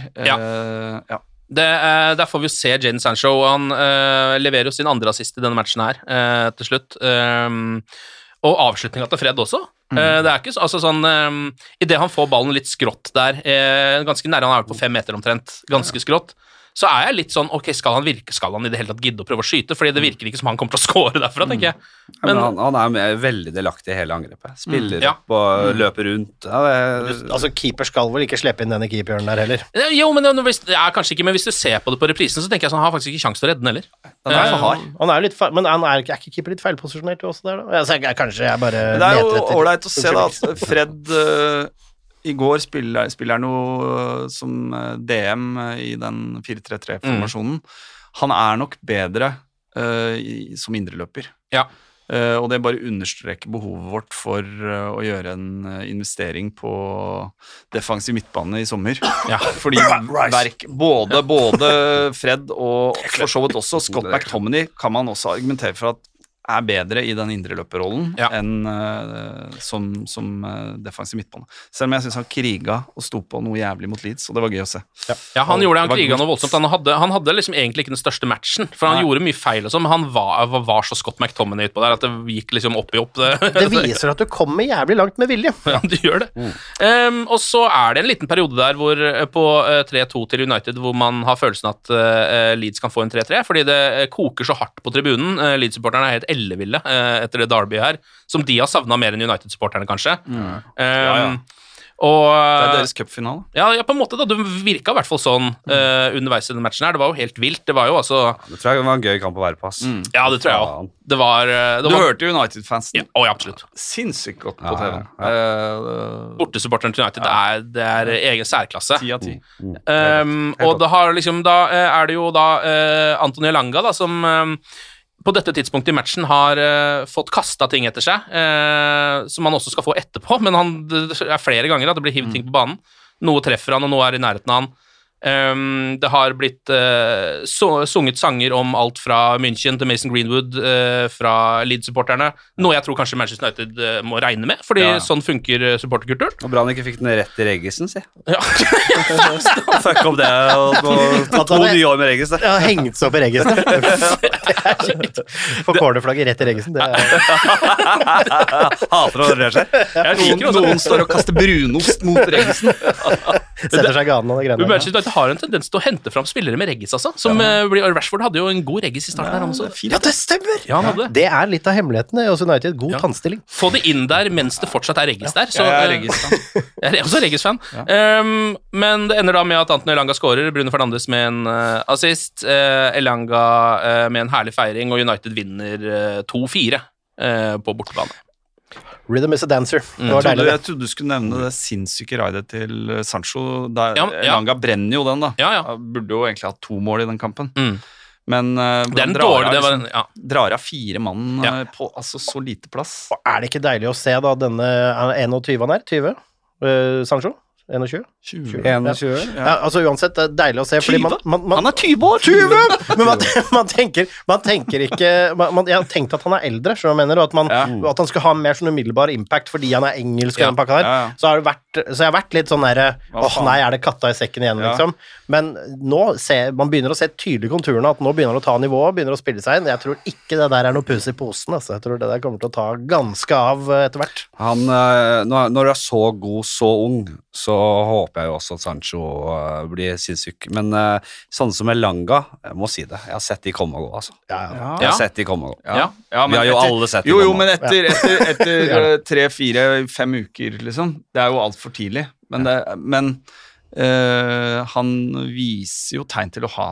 Der får vi jo se Jadon Sancho, han leverer jo sin andre assist i denne matchen her til slutt, og avslutninga til Fred også. Det er ikke altså sånn i det han får ballen litt skrått der, ganske nære, han er på 5 meter omtrent, ganske skrått, så er jeg litt sånn, ok, skal han i det hele tatt gidde å prøve å skyte, fordi det virker ikke som han kommer til å score derfra, tenker jeg. Men han er veldig delaktig i hele angrepet. Spiller opp og løper rundt. Altså, keeper skal vel ikke slippe inn denne keeperen der heller? Jo, men kanskje ikke, men hvis du ser på det på reprisen, så tenker jeg sånn, han har faktisk ikke sjanse til å redde den heller. Den er for hard. Han er litt men er ikke keeper litt feilposisjonert også der da? Kanskje jeg bare det er jo ålreit å se da, at Fred i går spiller noe som DM i den 4-3-3-formasjonen. Han er nok bedre som indreløper. Og det bare understreker behovet vårt for å gjøre en investering på defensiv midtbane i sommer. Fordi både Fred og for så vidt også Scott McTominay kan man også argumentere for at er bedre i den indreløperrollen enn som defensiv midtbane. Selv om jeg synes han kriga og sto på noe jævlig mot Leeds, og det var gøy å se. Han kriga noe voldsomt. Han hadde liksom egentlig ikke den største matchen, for han gjorde mye feil og sånn, men han var så Scott McTominay utpå der, at det gikk liksom opp i opp. Det viser at du kommer jævlig langt med vilje. Ja, du gjør det. Og så er det en liten periode der hvor, på 3-2 til United, hvor man har følelsen at Leeds kan få en 3-3, fordi det koker så hardt på tribunen. Leeds-supporterne er helt elleville etter det derby her, som de har savnet mer enn United-supporterne, kanskje. Og, det er deres cupfinale. Ja, på en måte da, det virka i hvert fall sånn underveis i den matchen her, det var jo helt vilt, det var jo altså... Det tror jeg var en gøy kamp å være på, ass. Ja, det tror jeg også. Du hørte United-fansen. Ja, absolutt. Sinnssykt godt på TV. Bortesupporteren til United, det er egen særklasse. 10 av 10. Og det har liksom, da er det jo da Anthony Elanga da, som... på dette tidspunktet i matchen har fått kastet ting etter seg, som han også skal få etterpå, men det er flere ganger at det blir hivet ting på banen. Noe treffer han, og noe er i nærheten av han. Det har blitt sunget sanger om alt fra München til Mason Greenwood fra Leeds-supporterne, noe jeg tror kanskje Manchester United må regne med, fordi sånn funker supporterkulturen. Og bra han ikke fikk den rett i Reggisen, si. Ja. Fuck opp det, og 2 nye år med Reggis. Ja, hengt seg opp i Reggisen. Det er kjipt. For cornerflagget rett i Reggisen, det hater når det skjer. Noen står og kaster brunost mot Reggisen. Setter seg ganen og det greiene. Manchester United har en tendens til å hente fram spillere med reggis, altså. Rashford hadde jo en god reggis i starten her, han også. Ja, det stemmer! Ja, han hadde. Det er litt av hemmeligheten hos United. God tannstilling. Få det inn der mens det fortsatt er reggis der. Så, jeg er reggis-fan. Jeg er også reggis-fan. Men det ender da med at Anthony Elanga scorer, Bruno Fernandes med en assist, Elanga med en herlig feiring, og United vinner 2-4 på bortebane. Rhythm is a dancer. Jeg trodde du skulle nevne det sinnssyke raidet til Sancho. Elanga brenner jo den, da. Burde jo egentlig hatt 2 mål i den kampen. Men den drar av 4 mann på altså, så lite plass. Er det ikke deilig å se da denne 21 han er? 20? Sancho? 21? 21? Ja, altså uansett, det er deilig å se, fordi han er 20 år! 20! Men man tenker ikke jeg har tenkt at han er eldre, så jeg mener, og at han skal ha mer sånn umiddelbar impact fordi han er engelsk og den pakka der. Så jeg har vært litt sånn der, nei, er det katta i sekken igjen, liksom. Men nå man begynner å se tydelig konturene, at nå begynner han å ta nivå, begynner å spille seg inn. Jeg tror ikke det der er noe pus i posen, altså. Jeg tror det der kommer til å ta ganske av etter hvert. Når du er så god, så ung, så håper jeg jo også at Sancho blir sinnssyk. Men sånn som Elanga, jeg må si det, jeg har sett de komme og gå, altså. Jeg har sett de komme og gå. Vi har jo alle sett de komme og gå. Jo, men etter 3, 4, 5 uker, liksom, det er jo alt for tidlig. Men han viser jo tegn til å ha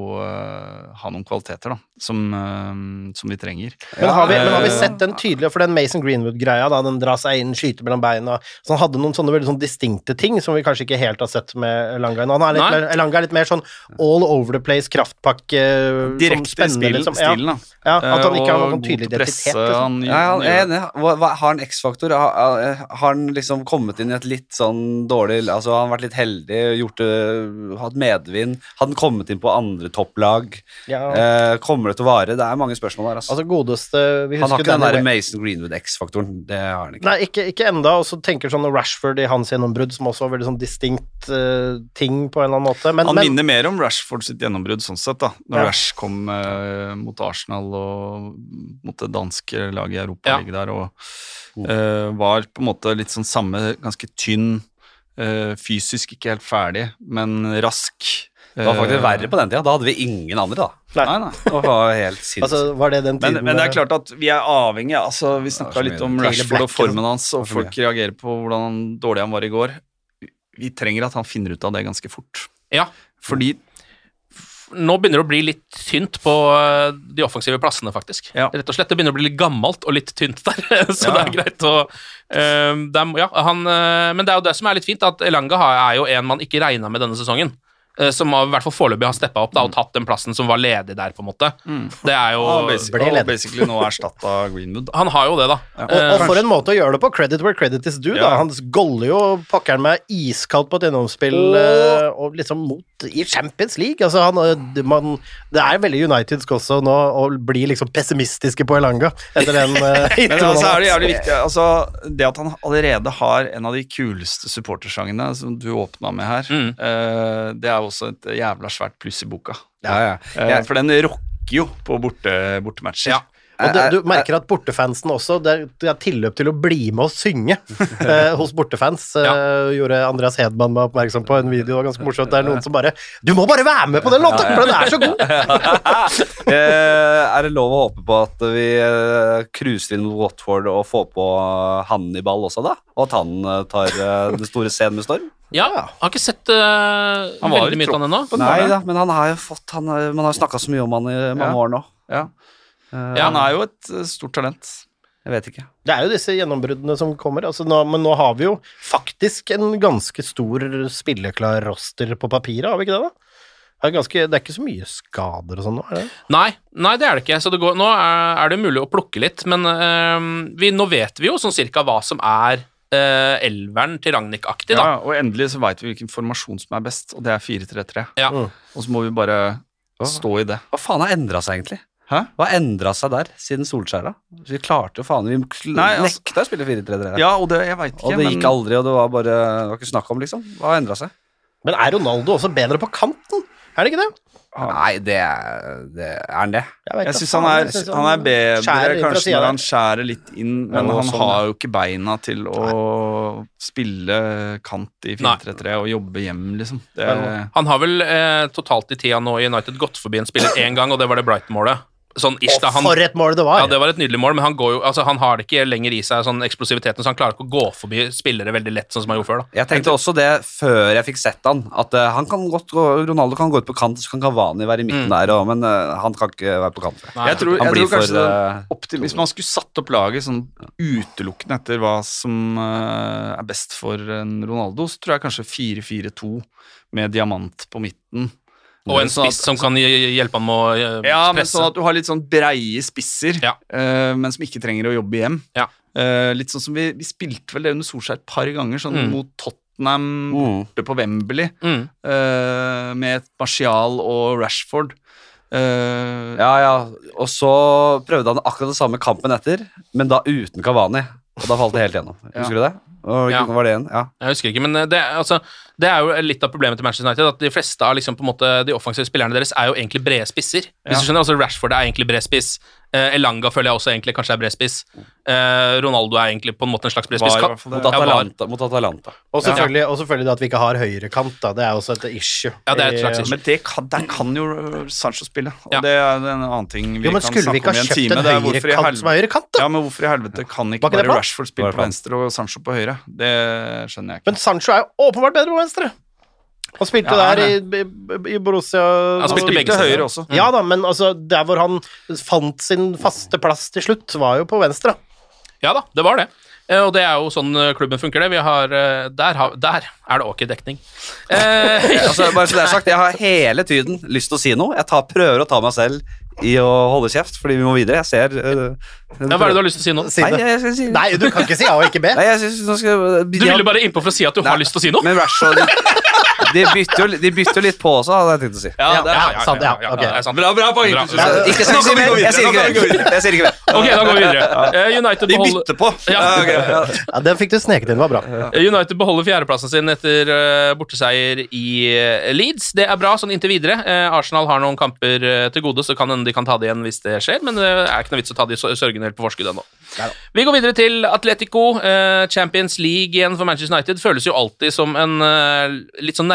noen kvaliteter da, som vi trenger. Men har vi sett den tydelig, for den Mason Greenwood-greia da, den drar seg inn, skyter mellom beina, så han hadde noen sånne veldig sånn distinkte ting som vi kanskje ikke helt har sett med Elanga. Elanga er litt mer sånn all over the place, kraftpakke, direkte stilen da. Ja, at han ikke har noen tydelig identitet. Liksom. Jeg er enig. Har han X-faktor? Har han liksom kommet inn i et litt sånn dårlig, altså har han vært litt heldig, hatt medvind, hadde han kommet inn på andre topplag, kommer det til å vare? Det er mange spørsmål der, altså. Godeste, han har ikke den der Mason Greenwood X-faktoren, det har han ikke. Nei, ikke enda, og så tenker sånn Rashford i hans gjennombrudd, som også var veldig sånn distinkt ting på en eller annen måte. Han minner mer om Rashford sitt gjennombrudd sånn sett da, når Rash kom mot Arsenal og mot det danske laget i Europa ligger der, og var på en måte litt sånn samme, ganske tynn, fysisk ikke helt ferdig, men rask. Det var faktisk verre på den tida, da hadde vi ingen andre da. Nei. Det var helt sinnssykt. Altså, var det den tiden, men det er klart at vi er avhengige, altså vi snakket litt om Rashford og formen hans, og folk reagerer på hvordan dårlig han var i går. Vi trenger at han finner ut av det ganske fort. Ja. Fordi nå begynner det å bli litt tynt på de offensive plassene, faktisk. Rett og slett, det begynner å bli litt gammelt og litt tynt der, så det er greit å men det er jo det som er litt fint, at Elanga er jo en man ikke regnet med denne sesongen, som i hvert fall foreløpig har steppet opp da, og tatt den plassen som var ledig der, på en måte. Det er jo basically nå erstattet Greenwood. Han har jo det, da. Og for en måte å gjøre det på, credit where credit is due, da. Han goller jo pakkeren med iskaldt på et gjennomspill, og liksom mot i Champions League. Altså, det er veldig Unitedsk også nå, å bli liksom pessimistiske på Elanga, etter den men altså er det jævlig viktig, altså, det at han allerede har en av de kuleste supportersangene som du åpnet med her, det er også et jævla svært pluss i boka. For den rocker jo på bortematcher. Og du merker at bortefansen også, det er tilløp til å bli med og synge hos bortefans. Gjorde Andreas Hedman meg oppmerksom på en video, det var ganske morsomt, det er noen som bare, du må bare være med på den låten, for den er så god! Er det lov å håpe på at vi cruiser inn mot Watford og får på Hannibal også da? Og at han tar den store scenen med storm? Ja, jeg har ikke sett veldig mye av han ennå. Nei da, men han har jo fått, man har snakket så mye om han i mange år nå. Han er jo et stort talent. Jeg vet ikke. Det er jo disse gjennombruddene som kommer, altså men nå har vi jo faktisk en ganske stor spilleklar roster på papiret, har vi ikke det da? Det er ikke så mye skader og sånn nå, er det? Nei, det er det ikke. Så nå er det mulig å plukke litt, men nå vet vi jo sånn cirka hva som er elveren til Rangnick-aktig da. Og endelig så vet vi hvilken formasjon som er best, og det er 4-3-3. Og så må vi bare stå i det. Hva faen har endret seg egentlig? Hæ? Hva endret seg der siden Solskjær da? Vi klarte jo faen, vi nekta å spille 4-3-3. Ja, og det, jeg vet ikke. Og det gikk aldri, og det var ikke snakk om liksom. Hva endret seg? Men er Ronaldo også bedre på kanten? Er det ikke det? Nei, det er han det. Jeg synes han er bedre kanskje når han skjærer litt inn, men han har jo ikke beina til å spille kant i 4-3-3 og jobbe hjem, liksom. Han har vel totalt i tida nå i United gått forbi en spiller en gang, og det var det Brighton-målet. Sånn ish, for et mål det var! Ja, det var et nydelig mål, men han går jo, altså han har det ikke lenger i seg sånn eksplosiviteten, så han klarer ikke å gå forbi spillere veldig lett, sånn som han gjorde før da. Jeg tenkte også det før jeg fikk sett han, at Ronaldo kan gå ut på kant, så kan Cavani være i midten der, men han kan ikke være på kant. Jeg tror kanskje hvis man skulle satt opp laget sånn utelukkende etter hva som er best for en Ronaldo, så tror jeg kanskje 4-4-2 med diamant på midten. Og en spiss som kan hjelpe han med å presse. Ja, men sånn at du har litt sånn breie spisser, men som ikke trenger å jobbe hjem. Litt sånn som vi spilte vel det under Solskjær et par ganger, sånn mot Tottenham Tottenham borte på Wembley med Martial og Rashford. Og så prøvde han akkurat det samme kampen etter, men da uten Cavani, og da falt det helt gjennom. Husker du det? Var det en? Ja. Jeg husker ikke, men det er jo litt av problemet til Manchester United, at de fleste av liksom, på en måte, de offensive spillerne deres er jo egentlig brede spisser. Hvis du skjønner, altså Rashford er egentlig bred spiss. Elanga føler jeg også egentlig kanskje er bred spiss. Ronaldo er egentlig på en måte en slags bred spiss. Mot Atalanta. Og selvfølgelig det at vi ikke har høyrekant, da. Det er også et issue. Ja, det er et slags issue. Men der kan jo Sancho spille, og det er en annen ting vi kan snakke om i en time. Jo, men skulle vi ikke ha kjøpt en høyrekant som er høyrekant, da? Ja, men hvorfor i helvete kan ikke bare Rashford spille på venstre og Sancho på høyre? Det skjønner jeg ikke. Men Sancho er jo åpenbart bedre på venstre. Han spilte der i Borussia. Han spilte begge høyre også. Ja da, men altså, der hvor han fant sin faste plass til slutt, var jo på venstre. Ja da, det var det. Og det er jo sånn klubben funker det. Vi har, der er det ok dekning. Altså, bare så det er sagt, jeg har hele tiden lyst til å si noe. Jeg prøver å ta meg selv i å holde kjeft, fordi vi må videre. Jeg ser hva er det du har lyst til å si nå? Nei, du kan ikke si A og ikke B. Nei, jeg synes, du ville bare innpå for å si at du har lyst til å si noe? Men Rashford de bytter jo litt på også, hadde jeg tenkt å si. Sant. Bra poeng. Ikke si mer. Jeg sier ikke mer. Ok, da går vi videre. United de bytter på. Ja, den fikk du sneket inn, var bra. United beholder fjerdeplassen sin etter borteseier i Leeds. Det er bra, sånn inntil videre. Arsenal har noen kamper til gode, så de kan ta det igjen hvis det skjer, men det er ikke noe vits å ta de sørgende helt på forskudd ennå. Vi går videre til Atletico. Champions League igjen for Manchester United føles jo alltid som en litt sånn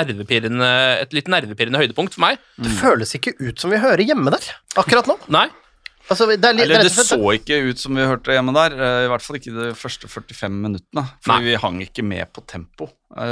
et litt nervepirrende høydepunkt for meg. Det føles ikke ut som vi hører hjemme der, akkurat nå. Nei. Altså, det så ikke ut som vi hørte hjemme der, i hvert fall ikke de første 45 minuttene, fordi vi hang ikke med på tempo,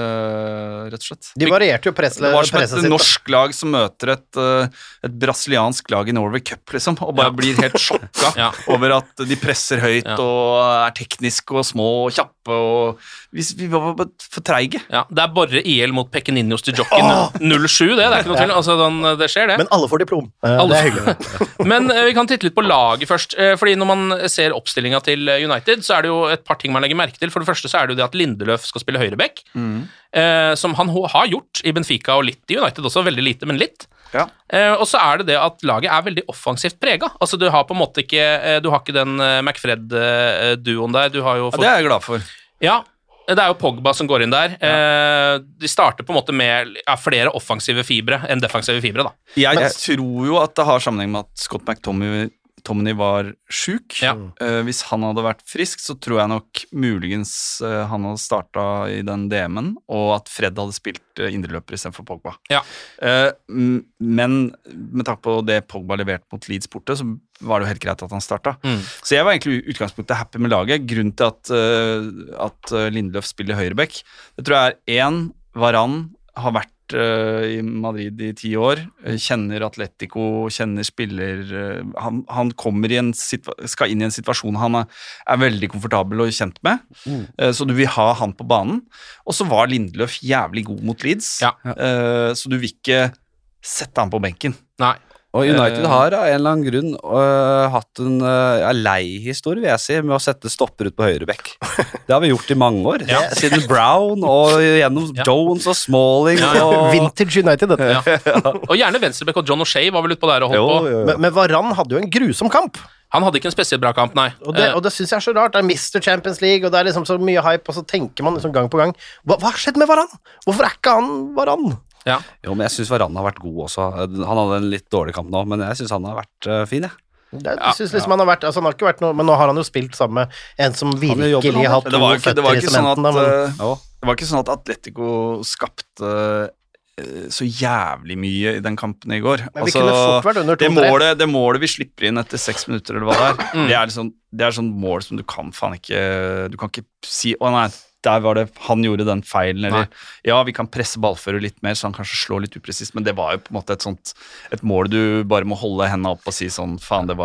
rett og slett. De varierte jo presset sitt. Det var som et norsk lag som møter et brasiliansk lag i Norway Cup, liksom, og bare blir helt sjokka over at de presser høyt og er tekniske og små og kjappe, og vi var bare for treige. Ja, det er bare IL mot Pequeninos til Jockey 07, det er ikke noe til, altså det skjer det. Men alle får diplom, det er hyggelig. Men vi kan titte litt på laget først, fordi når man ser oppstillinga til United, så er det jo et par ting man legger merke til. For det første så er det jo det at Lindeløf skal spille høyreback, som han har gjort i Benfica og litt i United også, veldig lite, men litt. Ja. Og så er det at laget er veldig offensivt prega. Altså du har på en måte ikke den McFred-duoen der. Du har jo det er jeg glad for. Ja, det er jo Pogba som går inn der. De starter på en måte med flere offensive fibre enn defensive fibre, da. Jeg tror jo at det har sammenheng med at Scott McTominay var syk. Hvis han hadde vært frisk, så tror jeg nok muligens han hadde startet i den DM-en, og at Fred hadde spilt indreløper i stedet for Pogba. Men med takk på det Pogba leverte mot Leeds borte, så var det jo helt greit at han startet. Så jeg var egentlig i utgangspunktet happy med laget. Grunnen til at Lindeløf spiller høyreback, det tror jeg er Varane har vært i Madrid i 10 år, kjenner Atletico, kjenner spiller, han kommer skal inn i en situasjon han er veldig komfortabel og kjent med, så du vil ha han på banen. Og så var Lindeløf jævlig god mot Leeds, så du vil ikke sette han på benken. Nei. Og United har av en eller annen grunn hatt en lei historie, vil jeg si, med å sette stopper ut på høyrebekk. Det har vi gjort i mange år. Siden Brown og gjennom Jones og Smalling. Vintage United, dette. Og gjerne venstrebekk, og John O'Shea var vel ute på der og holdt på. Men Varane hadde jo en grusom kamp. Han hadde ikke en spesielt bra kamp, nei. Og det synes jeg er så rart. Det er Mr. Champions League, og det er liksom så mye hype, og så tenker man liksom gang på gang, hva har skjedd med Varane? Hvorfor er ikke han Varane? Ja. Jo, men jeg synes Varane har vært god også. Han hadde en litt dårlig kamp nå, men jeg synes han har vært fin, jeg. Jeg synes liksom han har vært, altså han har ikke vært noe, men nå har han jo spilt sammen med en som virkelig har hatt to føtter i sementen. Det var ikke sånn at Atletico skapte så jævlig mye i den kampen i går. Men vi kunne fort vært under 2-3. Det målet vi slipper inn etter 6 minutter, eller hva det er, det er sånn mål som du kan faen ikke, du kan ikke si, nei, der var det, han gjorde den feilen, eller vi kan presse ballfører litt mer, så han kanskje slår litt upresist, men det var jo på en måte et mål du bare må holde hendene opp og si sånn, faen, det var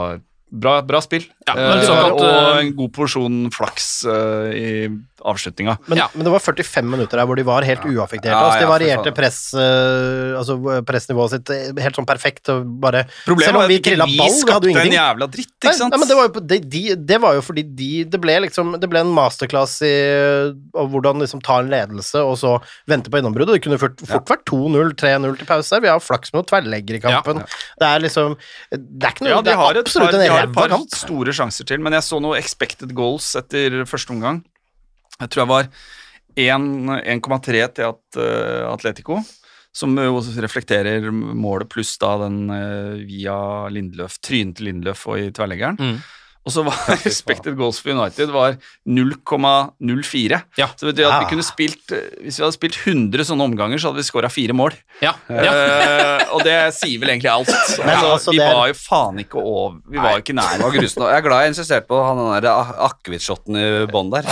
bra spill. Og en god porsjon flaks i avslutninga. Men det var 45 minutter der hvor de var helt uaffekterte. Altså, de varierte pressnivået sitt helt sånn perfekt. Bare, problemet var at vi skapte en jævla dritt, ikke sant? Nei, men det var jo fordi det ble en masterclass i hvordan liksom ta en ledelse og så vente på gjennombruddet. Det kunne fort vært 2-0, 3-0 til pause. Vi har flaks med noen tverrlegger i kampen. Det er liksom det er ikke noe, det er absolutt en ræva kamp. Store sjanser til, men jeg så noe expected goals etter første omgang. Jeg tror jeg var 1,3 til Atletico, som jo reflekterer målet pluss da den via Lindeløf, trynet til Lindeløf og i tverrleggeren. Og så var expected goals for United var 0,04. Så vet du at vi kunne spilt, hvis vi hadde spilt 100 sånne omganger, så hadde vi skåret 4 mål. Og det sier vel egentlig alt. Vi var jo faen ikke over, vi var jo ikke nær. Jeg er glad jeg insisterte på han den der akkevitt-shotten i bånd der.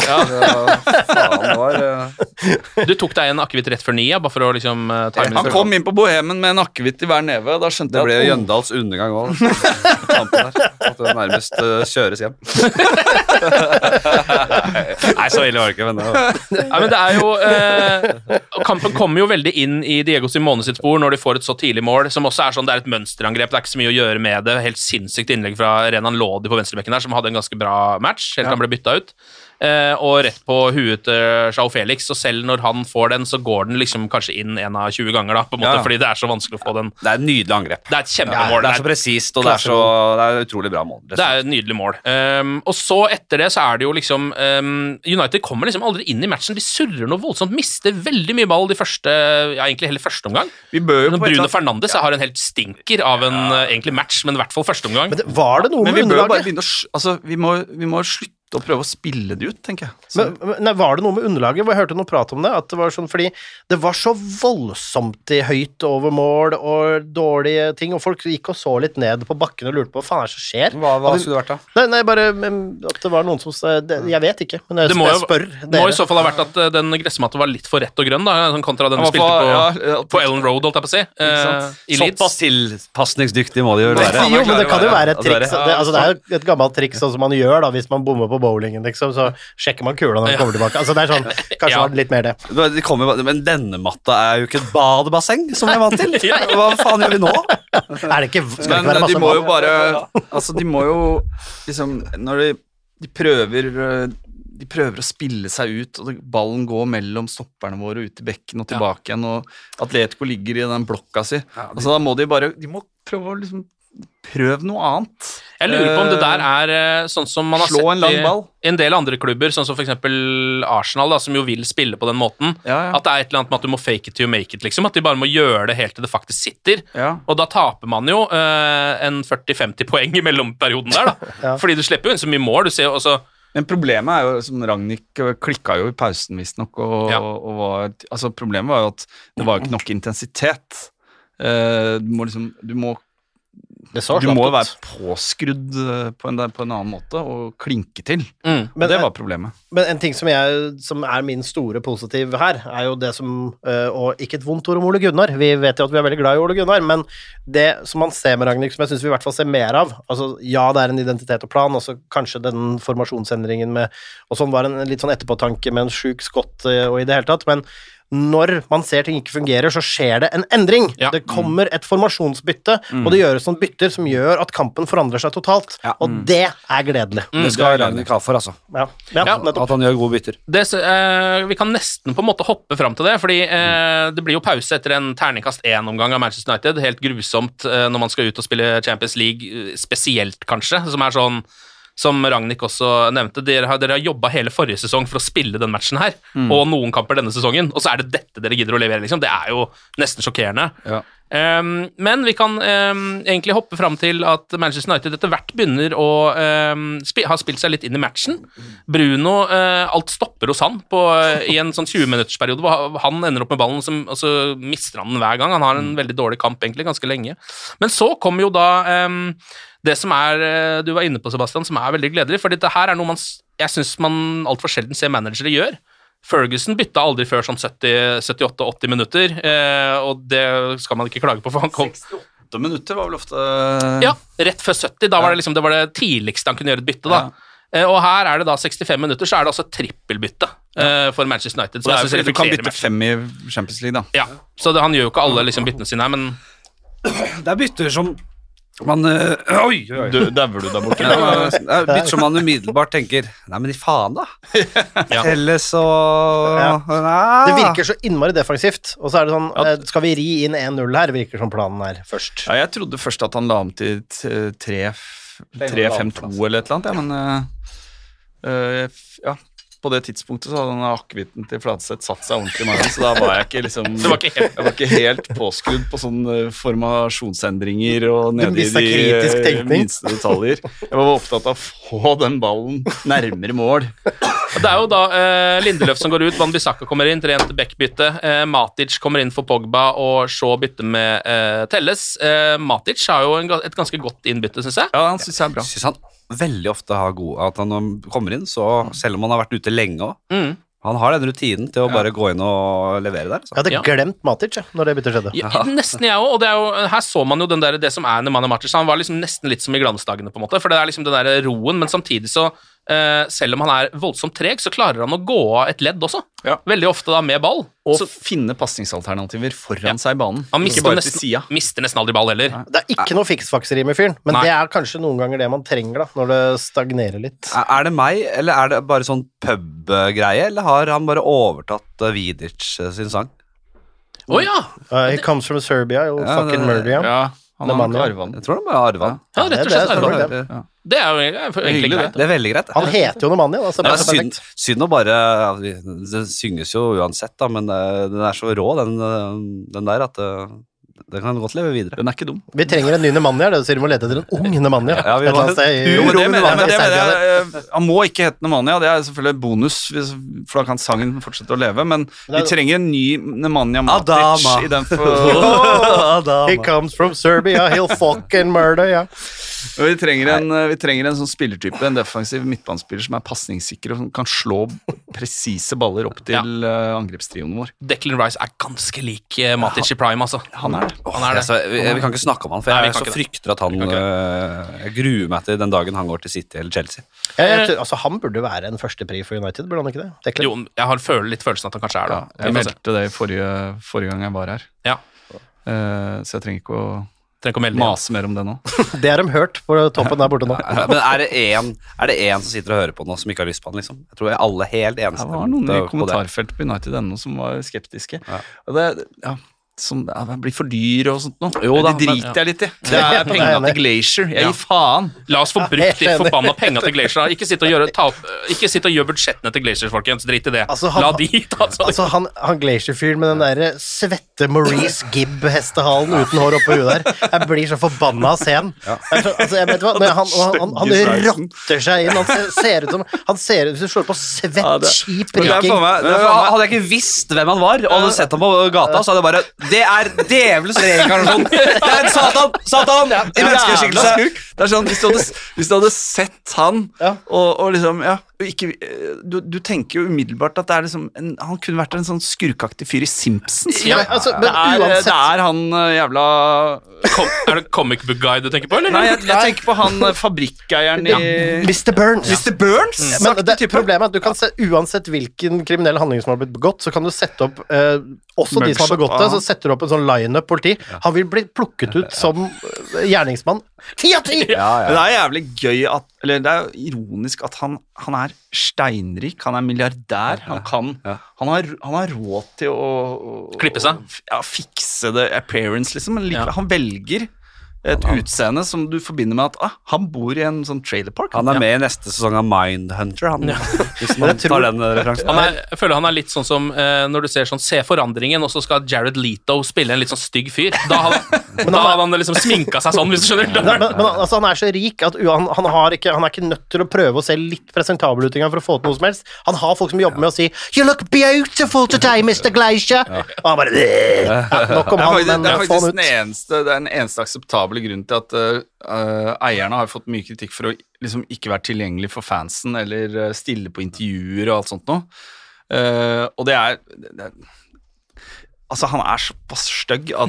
Du tok deg en akkevitt rett før 9, bare for å liksom ta Han kom inn på Bohemen med en akkevitt i hver neve, da skjønte jeg. Det ble Jøndals undergang også. At det nærmest kjøres hjem. Nei, så ille var det ikke, men det er jo kampen kommer jo veldig inn i Diego Simone sitt spor når de får et så tidlig mål, som også er sånn, det er et mønsterangrep, det er ikke så mye å gjøre med det, helt sinnssykt innlegg fra Renan Lodi på venstrebekken der, som hadde en ganske bra match, helt han ble byttet ut, og rett på huet til João Felix, og selv når han får den, så går den liksom kanskje inn 1 av 20 ganger da, på en måte, fordi det er så vanskelig å få den. Det er et nydelig angrep. Det er et kjempemål. Det er så presist, og det er utrolig bra mål. Det er et nydelig mål. Og så etter det så er det jo liksom United kommer liksom aldri inn i matchen, de surrer noe voldsomt, mister veldig mye ball de første, egentlig hele første omgang. Bruno Fernandes har en helt stinker av en egentlig match, men i hvert fall første omgang. Men var det noe med underlaget? Vi må slutte å prøve å spille det ut, tenker jeg. Men var det noe med underlaget? Jeg hørte noe prat om det, at det var sånn, fordi det var så voldsomt i høyt over mål og dårlige ting, og folk gikk og så litt ned på bakken og lurte på hva faen er det som skjer? Hva skulle det vært da? Nei, bare at det var noen som jeg vet ikke, men jeg spør dere. Det må i så fall ha vært at den gressmatta var litt for rett og grønn da, kontra den vi spilte på Ellen Road, holdt jeg på å si, i Leeds. Såpass tilpasningsdyktig må det jo være. Jo, men det kan jo være et triks, det er jo et gammelt triks sånn som man gjør da, hvis man bommer på bowlingen, liksom, så sjekker man kula når den kommer tilbake. Altså, det er sånn, kanskje var det litt mer det. Men denne matta er jo ikke et badebasseng, som jeg er vant til. Hva faen gjør vi nå? Er det ikke, skal det ikke være masse de må jo bare, altså de må jo, liksom, når de prøver å spille seg ut, og ballen går mellom stopperne våre ut i bekken og tilbake igjen, og Atletico ligger i den blokka si. Altså da må de må prøve å liksom prøv noe annet. Jeg lurer på om det der er sånn som man har sett i en del andre klubber, sånn som for eksempel Arsenal, da, som jo vil spille på den måten, at det er et eller annet med at du må fake it to make it, liksom, at de bare må gjøre det helt til det faktisk sitter, og da taper man jo en 40-50 poeng i mellomperioden der, da, fordi du slipper jo inn så mye mål, du ser jo også. Men problemet er jo, som Ragnhild klikket jo i pausen visstnok, altså problemet var jo at det var jo ikke nok intensitet. Du må være påskrudd på en annen måte og klinke til. Men det var problemet. Men en ting som er min store positiv her, er jo det som, og ikke et vondt ord om Ole Gunnar, vi vet jo at vi er veldig glad i Ole Gunnar, men det som man ser med Ragnhild, som jeg synes vi i hvert fall ser mer av, altså ja, det er en identitet og plan, og så kanskje den formasjonsendringen med, og sånn var en litt sånn etterpåtanke med en syk skott og i det hele tatt, men når man ser ting ikke fungerer, så skjer det en endring. Det kommer et formasjonsbytte, og det gjøres noen bytter som gjør at kampen forandrer seg totalt, og det er gledelig. Det skal Ragnhild ha for, altså. At han gjør gode bytter. Vi kan nesten på en måte hoppe fram til det, fordi det blir jo pause etter en terningkast 1-omgang av Manchester United, helt grusomt når man skal ut og spille Champions League, spesielt kanskje, som er sånn som Ragnhild også nevnte, dere har jobbet hele forrige sesong for å spille den matchen her, og noen kamper denne sesongen, og så er det dette dere gidder å levere, liksom. Det er jo nesten sjokkerende. Men vi kan egentlig hoppe fram til at Manchester United etter hvert begynner å ha spilt seg litt inn i matchen. Bruno, alt stopper hos han i en sånn 20-minuttersperiode, hvor han ender opp med ballen, og så mister han den hver gang. Han har en veldig dårlig kamp egentlig, ganske lenge. Men så kommer jo da det som du var inne på, Sebastian, som er veldig gledelig, for dette her er noe jeg synes man alt for sjelden ser managere gjør. Ferguson bytta aldri før sånn 78-80 minutter, og det skal man ikke klage på, for han kom 8 minutter var vel ofte Ja, rett før 70. Da var det liksom det tidligste han kunne gjøre et bytte, da. Og her er det da 65 minutter, så er det altså trippelbytte for Manchester United. Så det fordi du kan bytte 5 i Champions League, da. Ja, så han gjør jo ikke alle liksom, byttene sine her, men Det er bytter som man Oi! Dauer du der borte? Det er bytter som man umiddelbart tenker nei, men i faen, da. Eller så Det virker så innmari defensivt, og så er det sånn skal vi ri inn 1-0 her, virker som planen er først. Ja, jeg trodde først at han la om til 3-5-2 eller et eller annet, men på det tidspunktet så hadde han akevitten til Fladseth satt seg ordentlig i magen, så da var jeg ikke liksom jeg var ikke helt påskrudd på sånne formasjonsendringer og nede i de minste detaljer. Jeg var opptatt av å få den ballen nærmere mål. Det er jo da Lindeløf som går ut, Van Bissaka kommer inn, rent Beck-bytte, Matic kommer inn for Pogba og Shaw bytte med Telles. Matic har jo et ganske godt innbytte, synes jeg. Ja, han synes jeg er bra. Synes han veldig ofte har god at han kommer inn, så selv om han har vært ute lenge også, han har den rutinen til å bare gå inn og levere der. Så. Jeg hadde glemt Matic når det byttet skjedde. Ja, nesten jeg også, og det er jo, her så man jo det som er Nemanja Matic, han var liksom nesten litt som i glansdagene på en måte, for det er liksom den der roen, men samtidig så selv om han er voldsomt treg, så klarer han å gå av et ledd også. Ja. Veldig ofte da med ball. Og så finne passningsalternativer foran seg i banen. Han mister nesten aldri ball heller. Det er ikke noe fiksfakseri med fyren, men det er kanskje noen ganger det man trenger da, når det stagnerer litt. Er det meg, eller er det bare sånn pub-greie, eller har han bare overtatt Vidic sin sang? Ja! He comes from Serbia, you fucking murder him. Ja. Han har ikke arvet han. Jeg tror han bare har arvet han. Ja, rett og slett arvet han. Det er jo egentlig greit. Det er veldig greit. Han heter jo Nemanja. Synd å bare den synges jo uansett, da, men den er så rå, den der, at den kan godt leve videre. Den er ikke dum. Vi trenger en ny Nemanja, det sier du må lete etter en ung Nemanja. Ja, han må ikke hete Nemanja, det er selvfølgelig bonus, for da kan sangen fortsette å leve, men vi trenger en ny Nemanja Matic i den He comes from Serbia, he'll fucking murder, ja. Vi trenger en sånn spillertype, en defensiv midtbanespiller som er passningssikker og som kan slå presise baller opp til angrepstrioen vår. Declan Rice er ganske lik Matic i prime, altså. Han er det. Altså, vi kan ikke snakke om han, for jeg frykter at han jeg gruer meg til den dagen han går til City eller Chelsea. Altså, han burde være en førstepri for United, burde han ikke det? Declan? Jo, jeg har litt følelsen at han kanskje er det. Ja, jeg meldte det forrige gang jeg var her. Ja. Så jeg trenger ikke å mase mer om det nå. Det har de hørt på toppen der borte nå. Men er det en som sitter og hører på nå som ikke har lyst på han, liksom? Jeg tror alle helt eneste. Det var noen i kommentarfeltet på United ennå som var skeptiske. Og det, som blir for dyr og sånt noe. Jo da, det driter jeg litt i. Det er penger til Glacier. Jeg gir faen. La oss få brukt de forbanna penger til Glacier. Ikke sitte og gjøre budsjettene til Glacier, folkens. Drit i det. La de ta seg. Altså, han Glacier-fyren med den der svette Maurice Gibb-hestehalen uten hår oppe i huet der. Jeg blir så forbanna av scenen. Altså, jeg vet hva, men han rotter seg inn. Han ser ut som du slår på svett, kjip riking. Hadde jeg ikke visst hvem han var, og hadde sett ham på gata, så hadde jeg bare det er djevelens reinkarnasjon. Det er Satan i menneskeskikkelse. Det er sånn, hvis du hadde sett han, og liksom, du tenker jo umiddelbart at det er liksom han kunne vært en sånn skurkaktig fyr i Simpsons. Ja, altså, det er han jævla Er det comic book guy du tenker på, eller? Nei, jeg tenker på han fabrikkeieren i Mr. Burns. Mr. Burns? Men problemet er at du kan se, uansett hvilken kriminell handling som har blitt begått, så kan du sette opp også de som har begått det, så setter du opp en sånn line-up politi. Han vil bli plukket ut som gjerningsmann 10 av 10! Men det er jævlig gøy eller det er ironisk at han er steinrik, han er milliardær, han har råd til å klippe seg. Fikse det appearance, liksom, men likevel, han velger et utseende som du forbinder med at han bor i en sånn trailerpark. Han er med i neste sesong av Mindhunter, hvis man tar den referansen. Jeg føler han er litt sånn som når du ser sånn, se forandringen, og så skal Jared Leto spille en litt sånn stygg fyr. Da hadde han liksom sminka seg sånn, hvis du skjønner. Men altså, han er så rik at han er ikke nødt til å prøve å se litt presentabel ut for å få til noe som helst. Han har folk som jobber med å si "You look beautiful today, Mr. Glacier." Og han bare nok om han, men få han ut. Det er den eneste akseptable grunnen til at eierne har fått mye kritikk for å liksom ikke være tilgjengelig for fansen eller stille på intervjuer og alt sånt noe. Og det er Altså, han såpass stygg at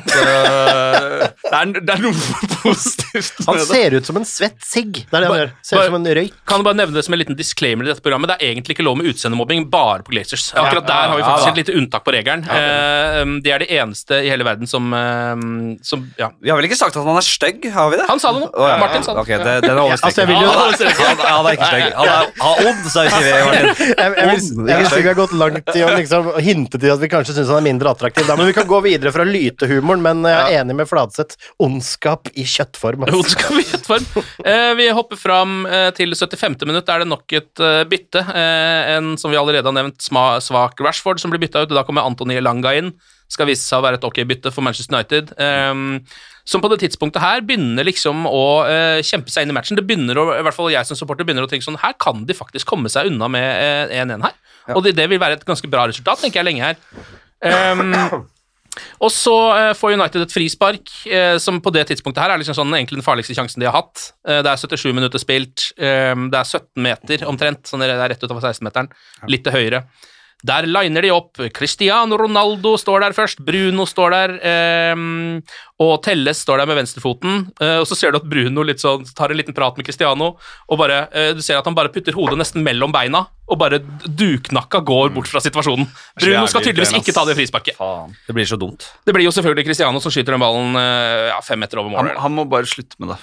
det er noe positivt med Han ser ut som en svett sigg. Det det han gjør. Ser ut som en røyk. Kan du bare nevne det som en liten disclaimer i dette programmet? Det er egentlig ikke lov med utseendemobbing, bare på Glazers. Akkurat der har vi faktisk et lite unntak på regelen. De er de eneste i hele verden som Vi har vel ikke sagt at han er stygg, har vi det? Han sa det nå. Martin sa det. Ok, det er overstrekket. Han er ikke stygg. Han er ond, sa vi, Martin. Jeg synes vi har gått langt i å liksom hinte til at vi kanskje synes han er mindre attraktiv. Men vi kan gå videre fra lytehumoren, men jeg er enig med Fladseth. Ondskap i kjøttform. Ondskap i kjøttform. Vi hopper fram til 75. minutt. Er det nok et bytte. En som vi allerede har nevnt, svak Rashford som blir bytta ut. Da kommer Anthony Elanga inn. Skal vise seg å være et ok bytte for Manchester United. Som på det tidspunktet her begynner liksom å kjempe seg inn i matchen. Det begynner å, i hvert fall jeg som supporter begynner å tenke sånn, her kan de faktisk komme seg unna med 1-1 her. Og det vil være et ganske bra resultat, tenker jeg lenge her. Og så får United et frispark som på det tidspunktet her er liksom sånn egentlig den farligste sjansen de har hatt. Det er 77 minutter spilt, det er 17 meter omtrent, sånn det er rett utover 16-meteren, litt til høyre. Der liner de opp. Cristiano Ronaldo står der først, Bruno står der, og Telles står der med venstrefoten, og så ser du at Bruno litt sånn, tar en liten prat med Cristiano, og bare, du ser at han bare putter hodet nesten mellom beina, og bare duknakka går bort fra situasjonen. Bruno skal tydeligvis ikke ta det frisparket. Det blir så dumt. Det blir jo selvfølgelig Cristiano som skyter den ballen 5 meter over målet. Han må bare slutte med det.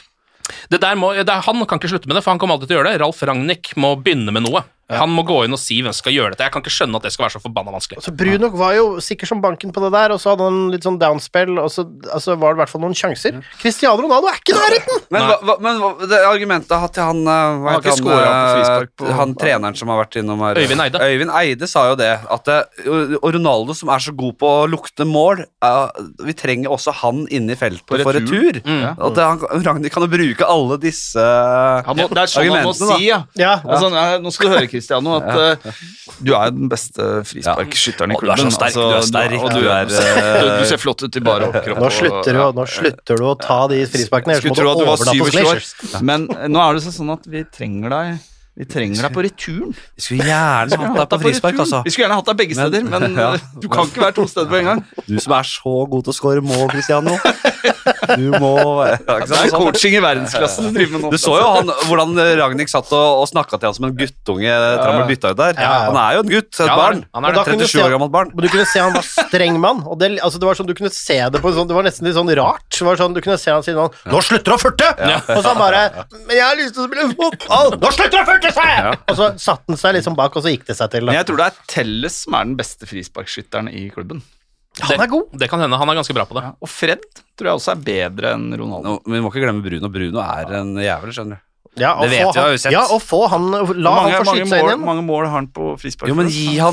Han kan ikke slutte med det, for han kommer alltid til å gjøre det. Ralf Rangnick må begynne med noe. Han må gå inn og si hvem skal gjøre dette. Jeg kan ikke skjønne at det skal være så forbanna vanskelig. Så Bruno var jo sikker som banken på det der, og så hadde han litt sånn downspill, og så var det i hvert fall noen sjanser. Cristiano Ronaldo er ikke nærheten! Men det argumentet til han har ikke scoret på frispark på han treneren som har vært innom her, Øyvind Eide sa jo det, at og Ronaldo som er så god på å lukte mål, vi trenger også han inne i feltet for retur. Ragnhild kan jo bruke alle disse det er sånn han må si, altså, nå skal du høre, Cristiano, at du er den beste frisparkskytteren i klubben. Du er så sterk, du er sterk. Du ser flott ut i bare overkropp. Nå slutter du å ta de frisparkene. Skulle tro at du var 27 år. Men nå er det sånn at vi trenger deg på returen. Vi skulle gjerne hatt deg på frispark, altså. Vi skulle gjerne hatt deg begge steder, men du kan ikke være 2 steder på en gang. Du som er så god til å score mål, Cristiano. Du må... Det er coaching i verdensklassen du driver med nå. Du så jo hvordan Ragnik satt og snakket til han som en guttunge etter han ble byttet ut der. Han er jo en gutt, et barn. Han er 37 år gammelt barn. Du kunne se han var streng mann, og det var sånn, du kunne se det på sånn, det var nesten litt sånn rart. Det var sånn, du kunne se han si sånn, nå slutter du å furte! Og så han bare, men jeg har lyst til å spille fotball! Nå slutter du å furte! Og så satt han seg liksom bak, og så gikk det seg til. Men jeg tror det er Telles som er den beste frisparkskytteren i klubben. Han er god. Det kan hende, han er ganske bra på det. Og Fred tror jeg også er bedre enn Ronaldo. Men vi må ikke glemme Bruno. Bruno er en jævel, skjønner du. Ja, det vet vi jo sett. Ja, og få han, la han få skyte seg inn igjen. Mange mål har han på frispark. Jo, men gi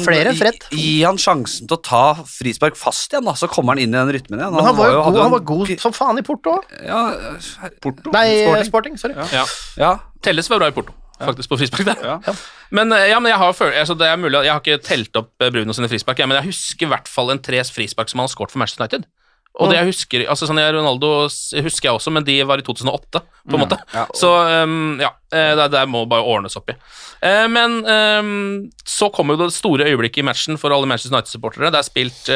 han sjansen til å ta frispark fast igjen, da, så kommer han inn i den rytmen igjen. Men han var god som faen i Porto. Ja, Porto? Nei, Sporting, sorry. Ja. Telles var bra i Porto. Faktisk på frispark der. Men jeg har altså det er mulig, jeg har ikke telt opp Bruno sine frispark, men jeg husker i hvert fall en 3 frispark som han har skåret for Manchester United. Og det jeg husker, altså sånn Ronaldo husker jeg også, men de var i 2008 på en måte. Så det må bare ordnes opp i. Men så kommer jo det store øyeblikket i matchen for alle Manchester United-supportere. Det er spilt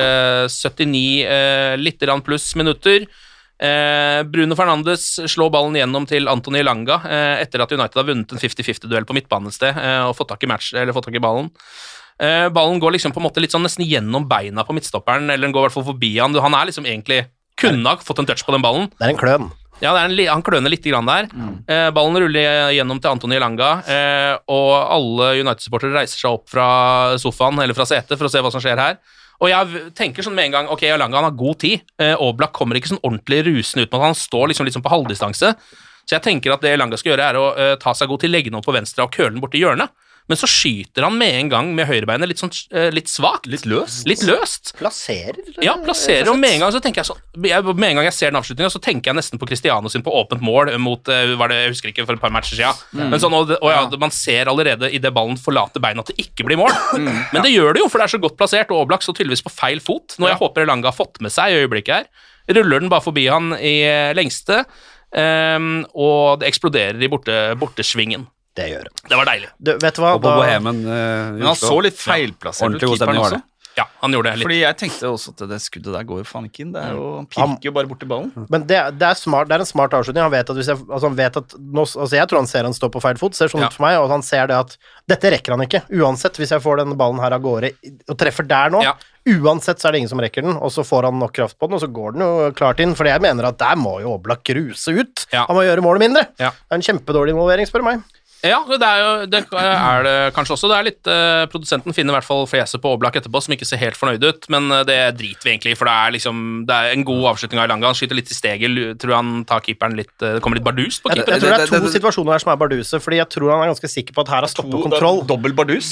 79 litt pluss minutter. Bruno Fernandes slår ballen gjennom til Anthony Elanga etter at United har vunnet en 50-50-duell på midtbanen et sted og fått tak i ballen. Ballen går liksom på en måte litt sånn nesten gjennom beina på midtstopperen, eller den går i hvert fall forbi han. Han er liksom egentlig kunne ha fått en touch på den ballen. Det er en kløn. Ja, han kløner litt grann der. Ballen ruller gjennom til Anthony Elanga, og alle United-supportere reiser seg opp fra sofaen eller fra setet for å se hva som skjer her. Og jeg tenker sånn med en gang, ok, Elanga han har god tid, Oblak kommer ikke sånn ordentlig rusende ut med at han står liksom litt sånn på halvdistanse, så jeg tenker at det Elanga skal gjøre er å ta seg god til, legge den opp på venstre og køle den bort i hjørnet. Men så skyter han med en gang med høyrebeinet litt svagt. Litt løst. Plasserer. Ja, plasserer, og med en gang så tenker jeg sånn, med en gang jeg ser den avslutningen, så tenker jeg nesten på Cristiano sin på åpent mål mot, jeg husker ikke, for et par matcher siden. Men sånn, man ser allerede i det ballen forlater beina at det ikke blir mål. Men det gjør det jo, for det er så godt plassert, og Oblak så tydeligvis på feil fot, når jeg håper Elanga har fått med seg i øyeblikket her. Ruller den bare forbi han i lengste, og det eksploderer i bortesvingen. Det gjør det. Det var deilig. Vet du hva? Og på Bohemen men han så litt feilplassert ut, keeperen også. Ja, han gjorde det litt. Fordi jeg tenkte også at det skuddet der går jo faen ikke inn. Han pirker jo bare bort i ballen. Men det er smart, det er en smart avslutning. Han vet at hvis han vet at jeg tror han ser han står på feil fot, ser sånn ut for meg, og han ser det at dette rekker han ikke. Uansett, hvis jeg får denne ballen her av gårde og treffer der nå, uansett så er det ingen som rekker den, og så får han nok kraft på den, og så går den jo klart inn, for jeg mener at der må jo Oblak gruse ut. Han må gjøre målet mindre. Det er en kjempedårlig involvering, spør meg. Ja, det er det kanskje også. Det er litt produsenten finner i hvert fall fjeset på Oblak etterpå, som ikke ser helt fornøyd ut, men det driter vi egentlig, for det er en god avslutning av Elanga. Han skyter litt i steget, tror han tar keeperen litt, det kommer litt bardus på keeperen. Jeg tror det er 2 situasjoner her som er barduse, fordi jeg tror han er ganske sikker på at her har stoppet kontroll. Dobbel bardus.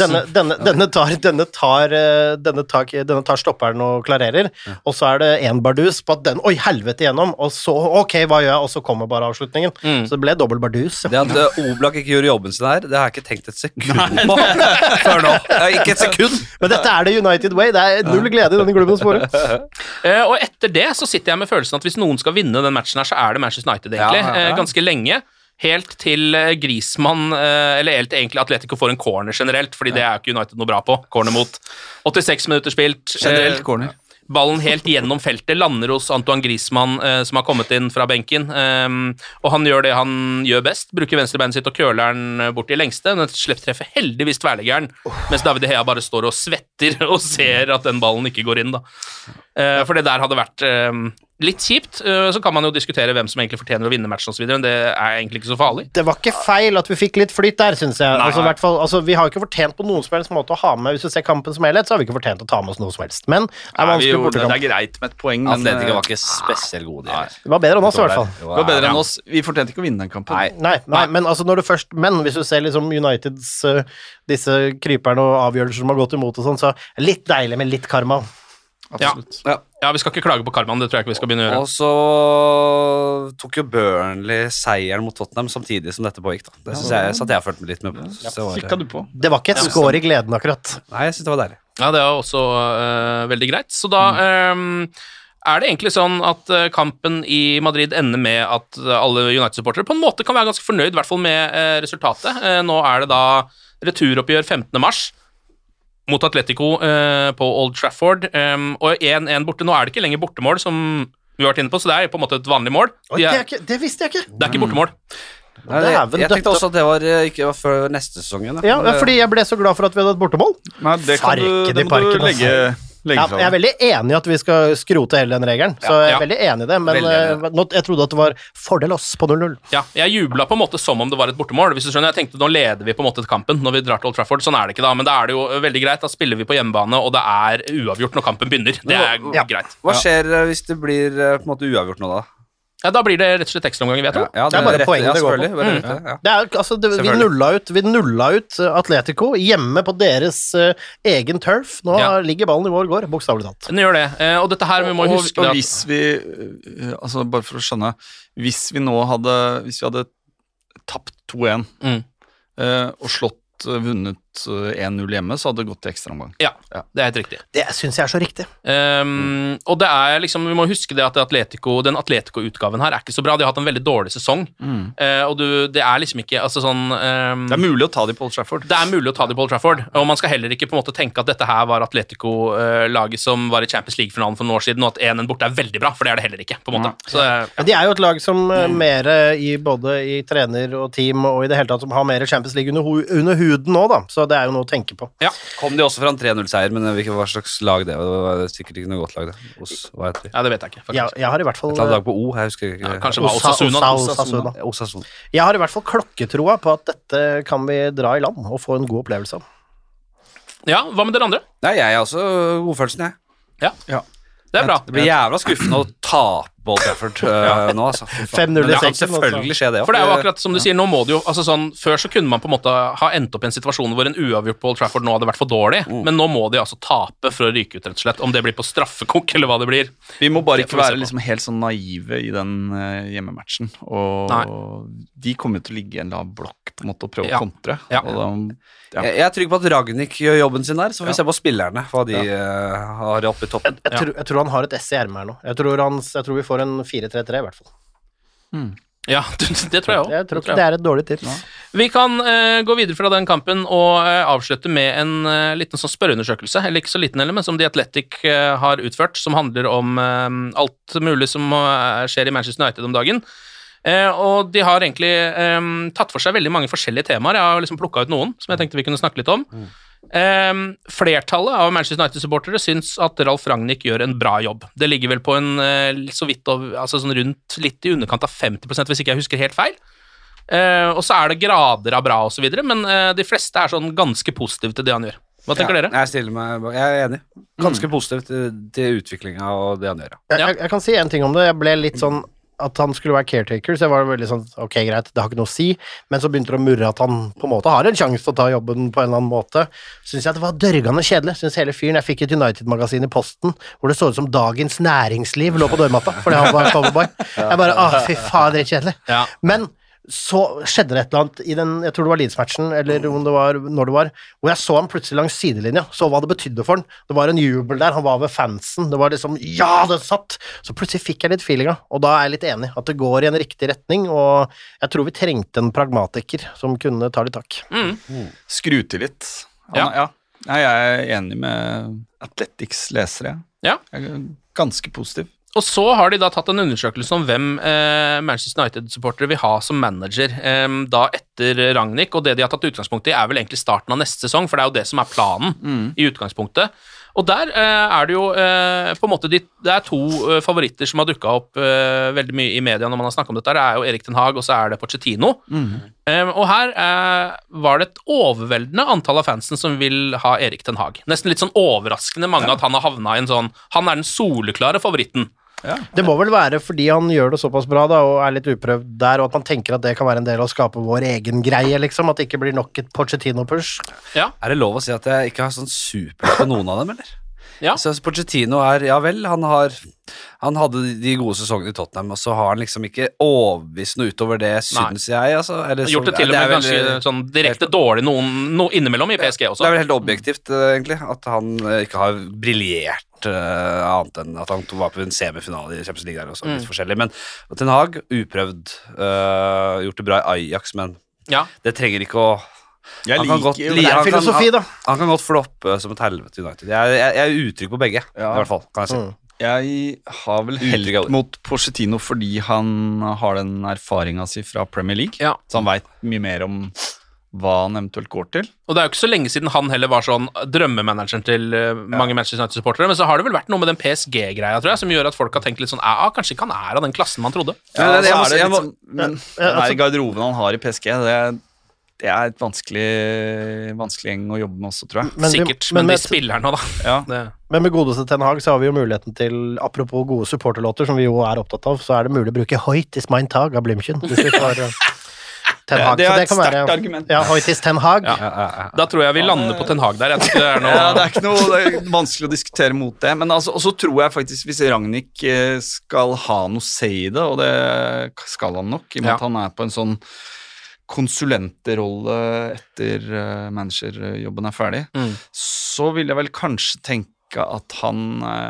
Denne tar stopperen og klarerer, og så er det en bardus på at den, oi helvete gjennom, og så, ok, hva gjør jeg? Og så kommer bare avslutningen. Så det ble dobbel bardus. Det at Oblak ikke gjør jobben sin her, det har jeg ikke tenkt et sekund på før nå. Ikke et sekund. Men dette er det United Way. Det er null glede i denne klubben å spore. Og etter det så sitter jeg med følelsen at hvis noen skal vinne den matchen her, så er det Manchester United egentlig. Ganske lenge. Helt til Griezmann, eller helt egentlig Atletico får en corner generelt, fordi det er jo ikke United noe bra på. Corner mot 86 minutter spilt. Generelt corner. Ballen helt gjennom feltet lander hos Antoine Griezmann, som har kommet inn fra benken, og han gjør det han gjør best, bruker venstrebeinet sitt og køler den bort i lengste, men treffer heldigvis tverrleggeren, mens David De Gea bare står og svetter og ser at den ballen ikke går inn da. For det der hadde vært litt kjipt, så kan man jo diskutere hvem som egentlig fortjener å vinne matchen og så videre, men det er egentlig ikke så farlig. Det var ikke feil at vi fikk litt flytt der, synes jeg. Vi har jo ikke fortjent på noen som helst måte å ha med, hvis du ser kampen som helhet, så har vi ikke fortjent å ta med oss noe som helst. Men det er greit med et poeng, men Atletico var ikke spesielt gode. Det var bedre enn oss i hvert fall. Det var bedre enn oss. Vi fortjente ikke å vinne den kampen. Nei, men altså når du først, men hvis du ser liksom Uniteds disse kryperne og avgjørelser som har gått imot og sånn, så litt deilig med litt karma. Ja, vi skal ikke klage på karmaen, det tror jeg ikke vi skal begynne å gjøre. Og så tok jo Burnley seieren mot Tottenham samtidig som dette pågikk da. Det synes jeg satt jeg følt meg litt med på. Fikk du på? Det var ikke et skår i gleden akkurat. Nei, jeg synes det var deilig. Ja, det var også veldig greit. Så da er det egentlig sånn at kampen i Madrid ender med at alle United-supportere på en måte kan være ganske fornøyd, i hvert fall med resultatet. Nå er det da returoppgjør 15. mars. Mot Atletico på Old Trafford, og 1-1 borte. Nå er det ikke lenger bortemål, som vi har vært inne på, så det er på en måte et vanlig mål. Det visste jeg ikke. Det er ikke bortemål. Jeg tenkte også at det ikke var før neste sesongen. Ja, fordi jeg ble så glad for at vi hadde et bortemål. Nei, det må du legge jeg er veldig enig i at vi skal skrote hele den regelen, så jeg er veldig enig i det, men jeg trodde at det var fordel oss på 0-0. Ja, jeg jublet på en måte som om det var et bortemål, hvis du skjønner. Jeg tenkte, nå leder vi på en måte til kampen når vi drar til Old Trafford, sånn er det ikke da, men da er det jo veldig greit, da spiller vi på hjemmebane, og det er uavgjort når kampen begynner. Det er greit. Hva skjer hvis det blir på en måte uavgjort nå da? Ja, da blir det rett og slett ekstraomgang, vet du. Ja, det er bare poenget det går på. Vi nulla ut Atletico hjemme på deres egen turf. Nå ligger ballen i vår gård, bokstavelig talt. Den gjør det, og dette her vi må huske og hvis vi, altså bare for å skjønne, hvis vi hadde tapt 2-1 og vunnet 1-0 hjemme, så hadde det gått til ekstraomgang. Ja, det er helt riktig. Det synes jeg er så riktig. Og det er liksom, vi må huske det at den Atletico-utgaven her er ikke så bra. De har hatt en veldig dårlig sesong, og det er liksom ikke, altså sånn det er mulig å ta de på Old Trafford. Det er mulig å ta de på Old Trafford, og man skal heller ikke på en måte tenke at dette her var Atletico-laget som var i Champions League-finalen for noen år siden, og at 1-1 borte er veldig bra, for det er det heller ikke, på en måte. Så, Men de er jo et lag som mer både i trener og team, og i det hele tatt som har mer Champions League under huden nå da, så det er jo noe å tenke på. Ja. Kom de også fra en 3-0-seier, men hva slags lag det var? Det var sikkert ikke noe godt lag det. Ja, det vet jeg ikke, faktisk. Jeg har i hvert fall... Et lag på O, jeg husker ikke. Kanskje det var Osasuna. Jeg har i hvert fall klokketroa på at dette kan vi dra i land og få en god opplevelse av. Ja, hva med dere andre? Nei, jeg er også godfølelsen, jeg. Ja. Det er bra. Det blir jævla skuffende å tape Old Trafford nå, altså. 5-0 det kan selvfølgelig skje det også. For det er jo akkurat som du sier, nå må det jo, altså sånn, før så kunne man på en måte ha endt opp i en situasjon hvor en uavgjort på Old Trafford nå hadde vært for dårlig, men nå må de altså tape for å ryke ut, rett og slett, om det blir på straffekok eller hva det blir. Vi må bare ikke være liksom helt sånn naive i den hjemmematchen, og de kommer til å ligge i en lav blokk på en måte og prøve å kontre. Jeg er trygg på at Ragnik gjør jobben sin der, så vi ser på spillerne, hva de har oppe i toppen. Jeg tror han har et S i ermet her nå. Jeg tror vi får en 4-3-3 i hvert fall. Ja, det tror jeg også. Jeg tror ikke det er et dårlig tips. Vi kan gå videre fra den kampen og avslutte med en liten sånn spørreundersøkelse, eller ikke så liten heller, men som The Athletic har utført, som handler om alt mulig som skjer i Manchester United om dagen. Og de har egentlig tatt for seg veldig mange forskjellige temaer. Jeg har liksom plukket ut noen som jeg tenkte vi kunne snakke litt om. Flertallet av Manchester United-supportere syns at Ralf Rangnick gjør en bra jobb. Det ligger vel på en så vidt altså sånn rundt litt i underkant av 50%, hvis ikke jeg husker helt feil. Og så er det grader av bra og så videre, men de fleste er sånn ganske positive til det han gjør. Hva tenker dere? Jeg er enig. Ganske positiv til utviklingen og det han gjør. Jeg kan si en ting om det. Jeg ble litt sånn at han skulle være caretaker, så jeg var veldig sånn, ok, greit, det har ikke noe å si, men så begynte det å murre at han på en måte har en sjanse til å ta jobben på en eller annen måte. Synes jeg at det var dørgende kjedelig. Synes hele fyren, jeg fikk et United-magasin i posten, hvor det så ut som Dagens Næringsliv lå på dørmatta, fordi han var coverboy. Jeg bare, fy faen, det er kjedelig. Ja. Men så skjedde det et eller annet i den, jeg tror det var Leeds-matchen, eller om det var, når det var, hvor jeg så han plutselig langs sidelinja, så hva det betydde for han. Det var en jubel der, han var ved fansen, det var liksom, ja, det satt. Så plutselig fikk jeg litt feelinga, og da er jeg litt enig, at det går i en riktig retning, og jeg tror vi trengte en pragmatiker som kunne ta litt tak. Skru til litt. Ja. Jeg er enig med Athletics lesere. Ja. Jeg er ganske positiv. Og så har de da tatt en undersøkelse om hvem Manchester United-supportere vil ha som manager da etter Rangnick, og det de har tatt utgangspunkt i er vel egentlig starten av neste sesong, for det er jo det som er planen i utgangspunktet. Og der er det jo på en måte det er to favoritter som har dukket opp veldig mye i media når man har snakket om dette. Det er jo Erik Ten Hag, og så er det Pochettino. Og her var det et overveldende antall av fansen som vil ha Erik Ten Hag. Nesten litt sånn overraskende mange at han har havnet i en sånn, han er den soleklare favoritten. Ja. Det må vel være fordi han gjør det såpass bra da, og er litt uprøvd der, og at man tenker at det kan være en del av å skape vår egen greie, liksom, at det ikke blir nok et Pochettino-push. Ja. Er det lov å si at jeg ikke har sånn super på noen av dem, eller? Ja. Så Pochettino ja vel, han hadde de gode sesongene i Tottenham, og så har han liksom ikke overbevist noe utover det, synes jeg, altså. Gjort det til og med ganske sånn direkte dårlig noe innimellom i PSG også. Det er vel helt objektivt, egentlig, at han ikke har briljert annet enn at han var på en semifinale i Champions League der også, litt forskjellig, men Ten Hag, uprøvd, gjort det bra i Ajax, men det trenger ikke å jeg liker filosofi da. Han kan godt floppe som et helvete United. Jeg er utrygg på begge, i hvert fall, kan jeg si. Jeg har vel helt mot Pochettino fordi han har den erfaringen sin fra Premier League, så han vet mye mer om hva han eventuelt går til. Og det er jo ikke så lenge siden han heller var sånn drømmemanageren til mange Manchester United-supportere, men så har det vel vært noe med den PSG-greia, tror jeg, som gjør at folk har tenkt litt sånn, kanskje ikke han er av den klassen man trodde. Men garderoben han har i PSG, det er et vanskelig gjeng å jobbe med også, tror jeg. Sikkert, men de spiller nå da. Ja. Men med godeste Ten Hag så har vi jo muligheten til, apropos gode supporterlåter, som vi jo er opptatt av, så er det mulig å bruke Hoyt is mein Tag av Blümchen, hvis vi får Ten Hag. Det er et sterkt argument. Ja, Hoyt is Ten Hag. Da tror jeg vi lander på Ten Hag der. Det er ikke noe det er vanskelig å diskutere mot det, men altså, og så tror jeg faktisk hvis Rangnick skal ha noe å si i det, og det skal han nok, i og med at han er på en sånn konsulentrolle etter managerjobben er ferdig, så vil jeg vel kanskje tenke at han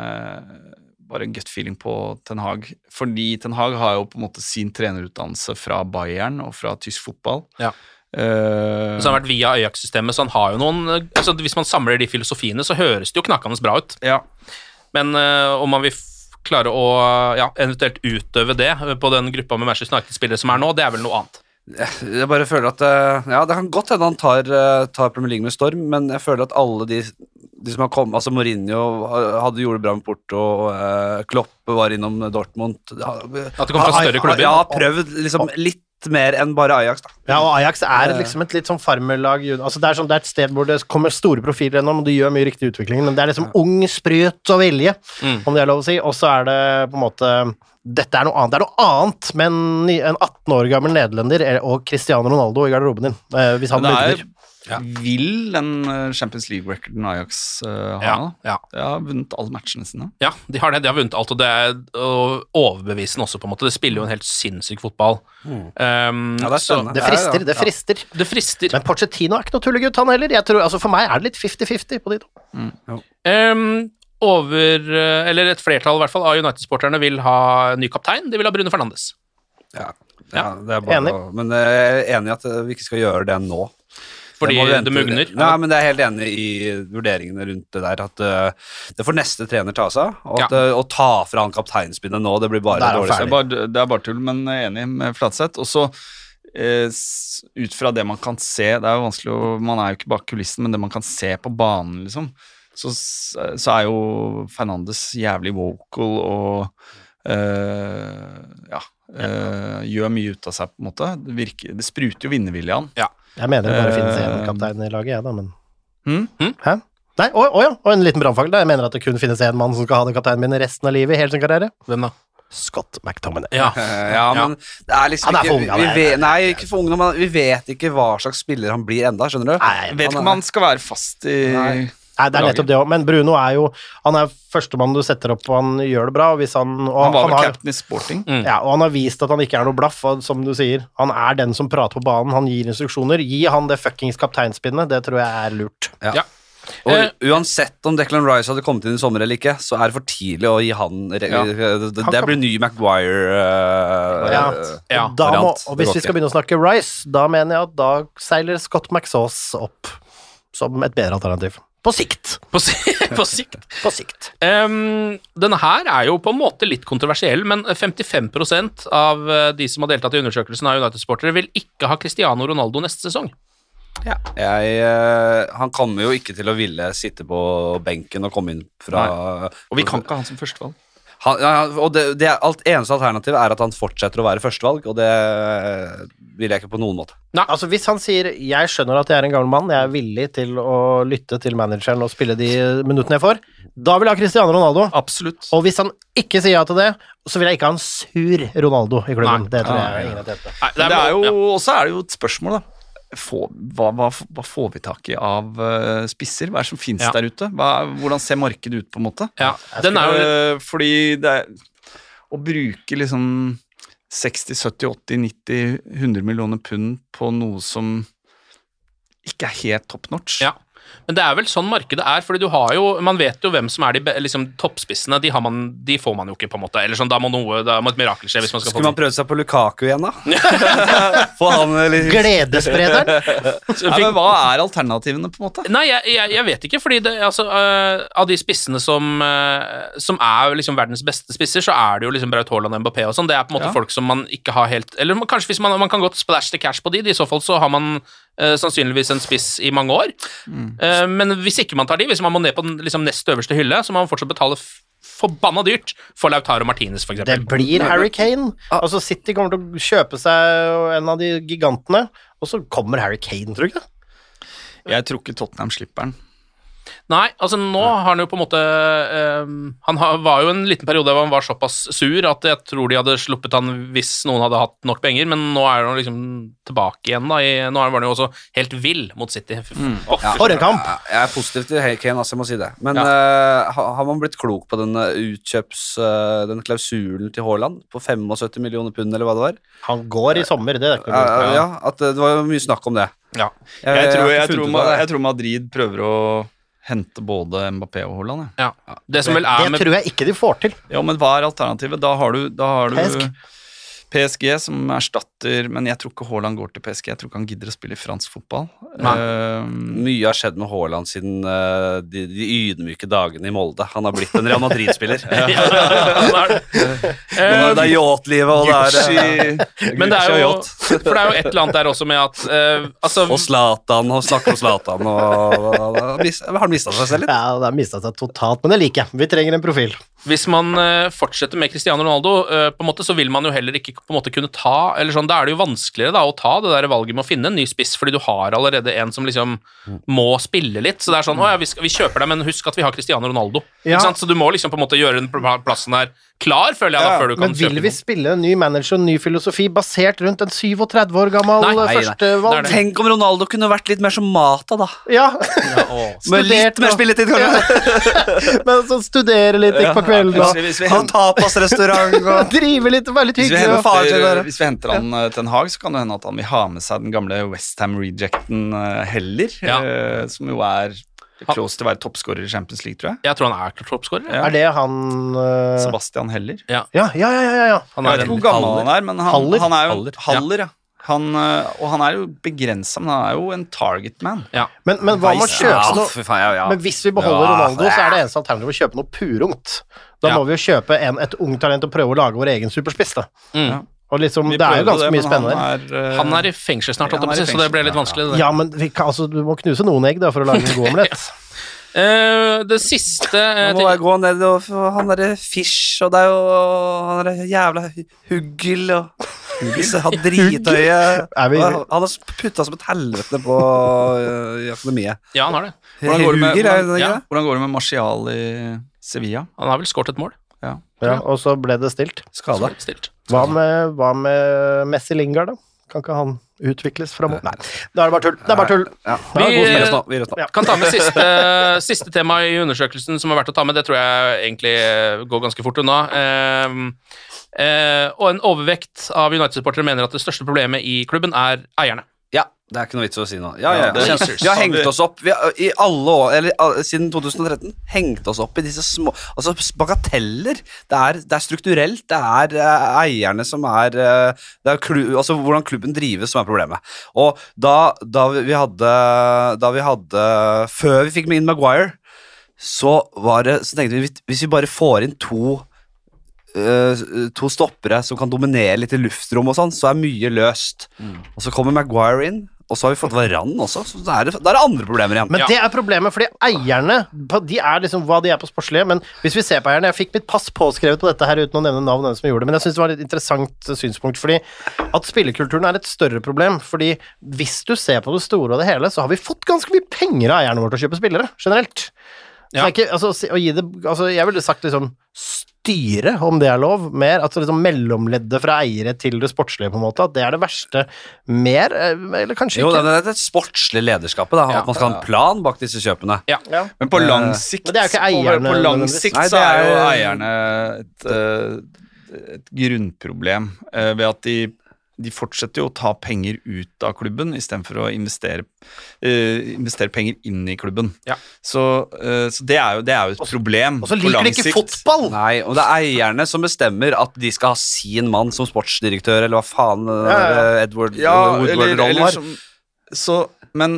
bare en gut feeling på Ten Hag, fordi Ten Hag har jo på en måte sin trenerutdannelse fra Bayern og fra tysk fotball. Så han har vært via Ajax-systemet, så han har jo noen, altså hvis man samler de filosofiene, så høres det jo knakkende bra ut. Men om man vil klare å eventuelt utøve det på den gruppa med Manchester United-spillere som er nå, det er vel noe annet. Jeg bare føler at det kan godt hende han tar Premier League med storm, men jeg føler at alle de som har kommet, altså Mourinho gjorde det bra med Porto, og Klopp var innom Dortmund, at det kom fra større klubber. Har prøvd liksom litt mer enn bare Ajax da. Ja, og Ajax er liksom et litt sånn farmerlag, altså det er et sted hvor det kommer store profiler gjennom, og de gjør mye riktig utvikling, men det er liksom ung, sprøt og vilje, om det er lov å si, og så er det på en måte dette er noe annet, men en 18 år gammel nederlender og Cristiano Ronaldo i garderoben din, hvis han begynner. Vil den Champions League-recorden Ajax ha? De har vunnet alle matchene sine. Ja, de har vunnet alt, og det er overbevisende også på en måte. Det spiller jo en helt sinnssyk fotball. Det er spennende. Det frister. Men Pochettino er ikke noe tullegutt, han heller. Jeg tror, altså for meg er det litt 50-50 på de to. Eller et flertall i hvert fall av United-sporterne vil ha ny kaptein. De vil ha Bruno Fernandes. Ja, det er bare men jeg er enig i at vi ikke skal gjøre det nå. Fordi det mugner? Nei, men jeg er helt enig i vurderingene rundt det der, at det får neste trener ta seg, og at å ta fra han kapteinspinnet nå, det blir bare dårlig. Det er bare tull, men enig med Flatseth. Og så, ut fra det man kan se, det er jo vanskelig, man er jo ikke bak kulissen, men det man kan se på banen, liksom, så er jo Fernandes jævlig vocal, og gjør mye ut av seg, på en måte. Det spruter jo vinnervilje an. Ja. Jeg mener det bare finnes en kaptein i laget, jeg da, men... Hæ? Nei, og en liten brannfagel. Jeg mener at det kun finnes en mann som skal ha den kapteinen min resten av livet, helt sin karriere. Hvem da? Scott McTominay. Men det er liksom ikke for ung, men vi vet ikke hva slags spiller han blir enda, skjønner du? Jeg vet ikke om han skal være fast i... Nei, det er nettopp det også, men Bruno han er førstemann du setter opp, og han gjør det bra, og hvis han var vel captain i Sporting. Ja, og han har vist at han ikke er noe blaff, og som du sier, han er den som prater på banen, han gir instruksjoner, gi han det fuckings kapteinspinnet, det tror jeg er lurt. Ja. Og uansett om Declan Rice hadde kommet inn i sommer eller ikke, så er det for tidlig å gi han det blir ny Maguire og hvis vi skal begynne å snakke Rice, da mener jeg at da seiler Scott McSauce opp som et bedre alternativ. På sikt. På sikt. Denne her er jo på en måte litt kontroversiell, men 55% av de som har deltatt i undersøkelsen av United-sportere vil ikke ha Cristiano Ronaldo neste sesong. Ja. Han kommer jo ikke til å ville sitte på benken og komme inn fra... Og vi kan ikke ha han som førstevalg. Og det eneste alternativet er at han fortsetter å være førstevalg, og det vil jeg ikke på noen måte. Nei, altså hvis han sier, jeg skjønner at jeg er en gammel mann, jeg er villig til å lytte til manageren og spille de minuttene jeg får, da vil jeg ha Cristiano Ronaldo. Absolutt. Og hvis han ikke sier ja til det, så vil jeg ikke ha en sur Ronaldo i klubben. Det tror jeg ingen er tett på. Og så er det jo et spørsmål da. Hva får vi tak i av spisser? Hva er det som finnes der ute? Hvordan ser markedet ut, på en måte? Ja, den er jo... Fordi det å bruke liksom 60, 70, 80, 90, 100 millioner pund på noe som ikke er helt top notch. Ja. Men det er vel sånn markedet er, fordi du har jo, man vet jo hvem som er de liksom, toppspissene, de får man jo ikke på en måte, eller sånn, da må et mirakel skje hvis man skal Skulle man prøve seg på Lukaku igjen da? Få han litt... Gledessprederen? Men hva er alternativene på en måte? Nei, jeg vet ikke, fordi av de spissene som er liksom verdens beste spisser, så er det jo liksom Braut Haaland og Mbappé og sånn, det er på en måte folk som man ikke har helt, eller kanskje hvis man kan godt splash the cash på de, i så fall så har man sannsynligvis en spiss i mange år. Men hvis ikke man tar de, hvis man må ned på den liksom, nest øverste hylle, så må man fortsatt betale forbanna dyrt for Lautaro Martinez, for eksempel. Det blir Harry Kane. Altså City kommer til å kjøpe seg en av de gigantene, og så kommer Harry Kane, tror du ikke det? Jeg tror ikke Tottenham slipper den. Nei, altså nå har han jo på en måte var jo en liten periode hvor han var såpass sur at jeg tror de hadde sluppet han hvis noen hadde hatt nok penger, men nå er han liksom tilbake igjen da, nå var han jo også helt vill mot City. For en kamp! Jeg er positiv til Kane, altså jeg må si det, men har man blitt klok på den den klausulen til Haaland på 75 millioner pund, eller hva det var? Han går i sommer, det er ikke noe. Ja, at det var jo mye snakk om det. Ja. Jeg tror Madrid prøver å hente både Mbappé og Haaland. Ja. Det tror jeg ikke de får til. Ja, men hva er alternativet? Da har du PSG som erstatter, men jeg tror ikke Haaland går til PSG. Jeg tror ikke han gidder å spille i fransk fotball. Mye har skjedd med Haaland siden de ydmyke dagene i Molde. Han har blitt en Real Madrid-spiller. Det er yachtlivet, og det er men det er jo, for det er jo et eller annet der også med at og Zlatan, og snakker om Zlatan, og har han mistet seg selv litt? Ja, det har mistet seg totalt, men det liker jeg. Vi trenger en profil. Hvis man fortsetter med Cristiano Ronaldo, på en måte, så vil man jo heller ikke på en måte kunne ta, eller sånn, da er det jo vanskeligere da, å ta det der valget med å finne en ny spiss, fordi du har allerede en som liksom må spille litt, så det er sånn, vi kjøper deg, men husk at vi har Cristiano Ronaldo, ikke sant? Så du må liksom på en måte gjøre den plassen her klar, føler jeg da, før du kan kjøpe. Men vil vi spille en ny manager og en ny filosofi basert rundt en 37 år gammel førstevalg? Tenk om Ronaldo kunne vært litt mer som Mata da. Ja. Med litt mer spilletid, kanskje. Men så studere litt på kvelden, ha tapasrestaurant, og drive litt, være litt hyggelig. Hvis vi henter han til en Hag, så kan det hende at han vil ha med seg den gamle West Ham rejecten heller, som jo er close til å være toppskårer i Champions League, tror jeg. Jeg tror han er toppskårer. Ja. Er det han Sebastian Heller. Ja. Han er hvor gammel han er, men han er jo Haller, ja. Og han er jo begrenset, men han er jo en target man. Ja. Men hva med å kjøpe noe? Men hvis vi beholder Ronaldo, så er det eneste alternativet å kjøpe noe purungt. Da må vi jo kjøpe et ungt talent og prøve å lage vår egen superspiss, da. Og liksom, det er jo ganske mye spennende. Han er i fengsel snart, så det ble litt vanskelig. Det. Ja, men du må knuse noen egg da, for å lage en god omelett. Det siste Nå må jeg gå ned og han der Fish, og det er jo han der jævla Huggel og disse har drithøye. Han har puttet som et helvete på i akademiet. Ja, han har det. Hvordan går det med Martial i Sevilla? Han har vel skåret et mål. Ja, og så ble det stilt. Skada. Hva med Messi Lingard, da? Kan ikke han utvikles fremover? Nei, da er det bare tull. Ja. Vi kan ta med siste tema i undersøkelsen som er verdt å ta med. Det tror jeg egentlig går ganske fort unna. Og en overvekt av United-supportere mener at det største problemet i klubben er eierne. Ja, det er ikke noe vits å si noe. Vi har hengt oss opp i alle år, eller siden 2013, hengt oss opp i disse små, altså bagateller. Det er strukturelt, det er eierne som er altså hvordan klubben drives som er problemet. Og da vi hadde før vi fikk inn Maguire, så tenkte vi, hvis vi bare får inn to stoppere som kan dominere litt i luftrom og sånn, så er mye løst. Og så kommer Maguire inn, og så har vi fått Varane også, så da er det andre problemer igjen. Men det er problemet, fordi eierne, de er liksom hva de er på sportslige, men hvis vi ser på eierne, jeg fikk mitt pass påskrevet på dette her uten å nevne navn hvem som gjorde det, men jeg synes det var et interessant synspunkt, fordi at spillekulturen er et større problem, fordi hvis du ser på det store og det hele, så har vi fått ganske mye penger av eierne våre til å kjøpe spillere, generelt. Ja. Jeg ville sagt liksom styre, om det er lov, mer, altså liksom mellomleddet fra eiere til det sportslige på en måte, at det er det verste mer, eller kanskje ikke? Jo, det er et sportslig lederskapet da, at man skal ha en plan bak disse kjøpene. Ja. Men på lang sikt, men det er jo ikke eierne, på lang sikt så er jo eierne et grunnproblem ved at de fortsetter jo å ta penger ut av klubben i stedet for å investere penger inn i klubben. Ja. Så det er jo et problem på lang sikt. Og så liker de ikke fotball! Nei, og det er eierne som bestemmer at de skal ha sin mann som sportsdirektør, eller hva faen Edward Woodward-rollen var. Men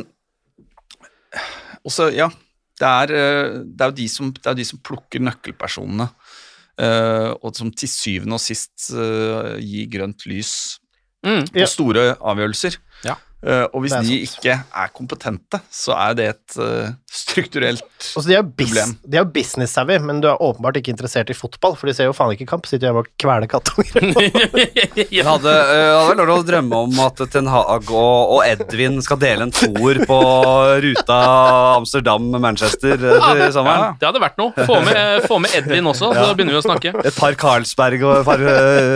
også, ja, det er jo de som plukker nøkkelpersonene, og som til syvende og sist gir grønt lys på store avgjørelser. Ja. Og hvis de ikke er kompetente, så er det et strukturelt problem. De er jo business-savvy, men du er åpenbart ikke interessert i fotball, for de ser jo faen ikke kamp, sitter hjemme og kverner kattunger. Jeg hadde vel lov å drømme om at Ten Hag og Edvin skal dele en tour på ruta Amsterdam-Manchester til sommeren. Det hadde vært noe. Få med Edvin også, så begynner vi å snakke. Et par Carlsberg og et par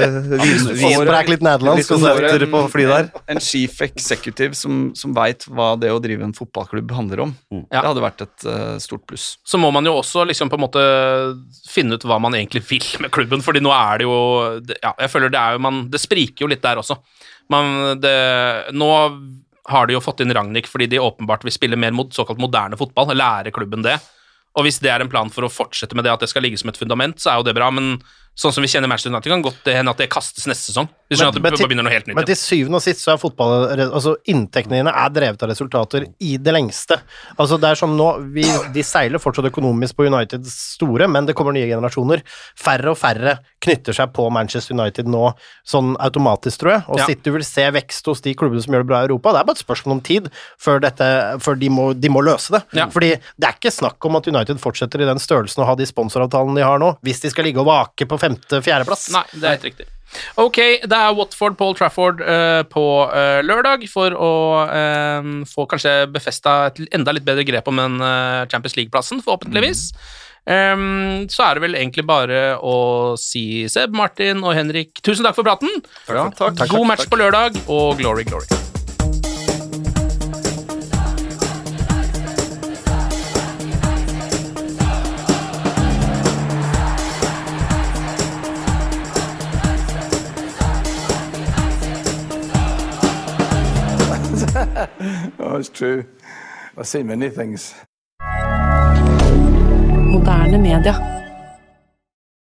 litt på fly der. En chief executive som vet hva det å drive en fotballklubb handler om. Det hadde vært et stort pluss. Så må man jo også liksom på en måte finne ut hva man egentlig vil med klubben, fordi nå er det jo, jeg føler det spriker jo litt der også. Nå har de jo fått inn Rangnick fordi de åpenbart vil spille mer mot såkalt moderne fotball, lære klubben det. Og hvis det er en plan for å fortsette med det, at det skal ligge som et fundament, så er jo det bra, men sånn som vi kjenner Manchester United, kan godt hende at det kastes neste sesong. Men til syvende og sist så er fotball, altså inntektene dine er drevet av resultater i det lengste. Altså det er som nå, de seiler fortsatt økonomisk på Uniteds store, men det kommer nye generasjoner. Færre og færre knytter seg på Manchester United nå, sånn automatisk, tror jeg, og City vil se vekst hos de klubbene som gjør det bra i Europa. Det er bare et spørsmål om tid før de må løse det. Ja. Fordi det er ikke snakk om at United fortsetter i den størrelsen å ha de sponsoravtalene de har nå, hvis de skal ligge og vake på 5.-4. plass. Nei, det er helt riktig. Ok, det er Watford, Paul Trafford på lørdag for å få kanskje befestet et enda litt bedre grep om den Champions League-plassen, forhåpentligvis. Så er det vel egentlig bare å si Seb, Martin og Henrik, tusen takk for praten. Ja, takk. God match på lørdag, og glory, glory. Oh, it's true. I've seen many things. moderne media.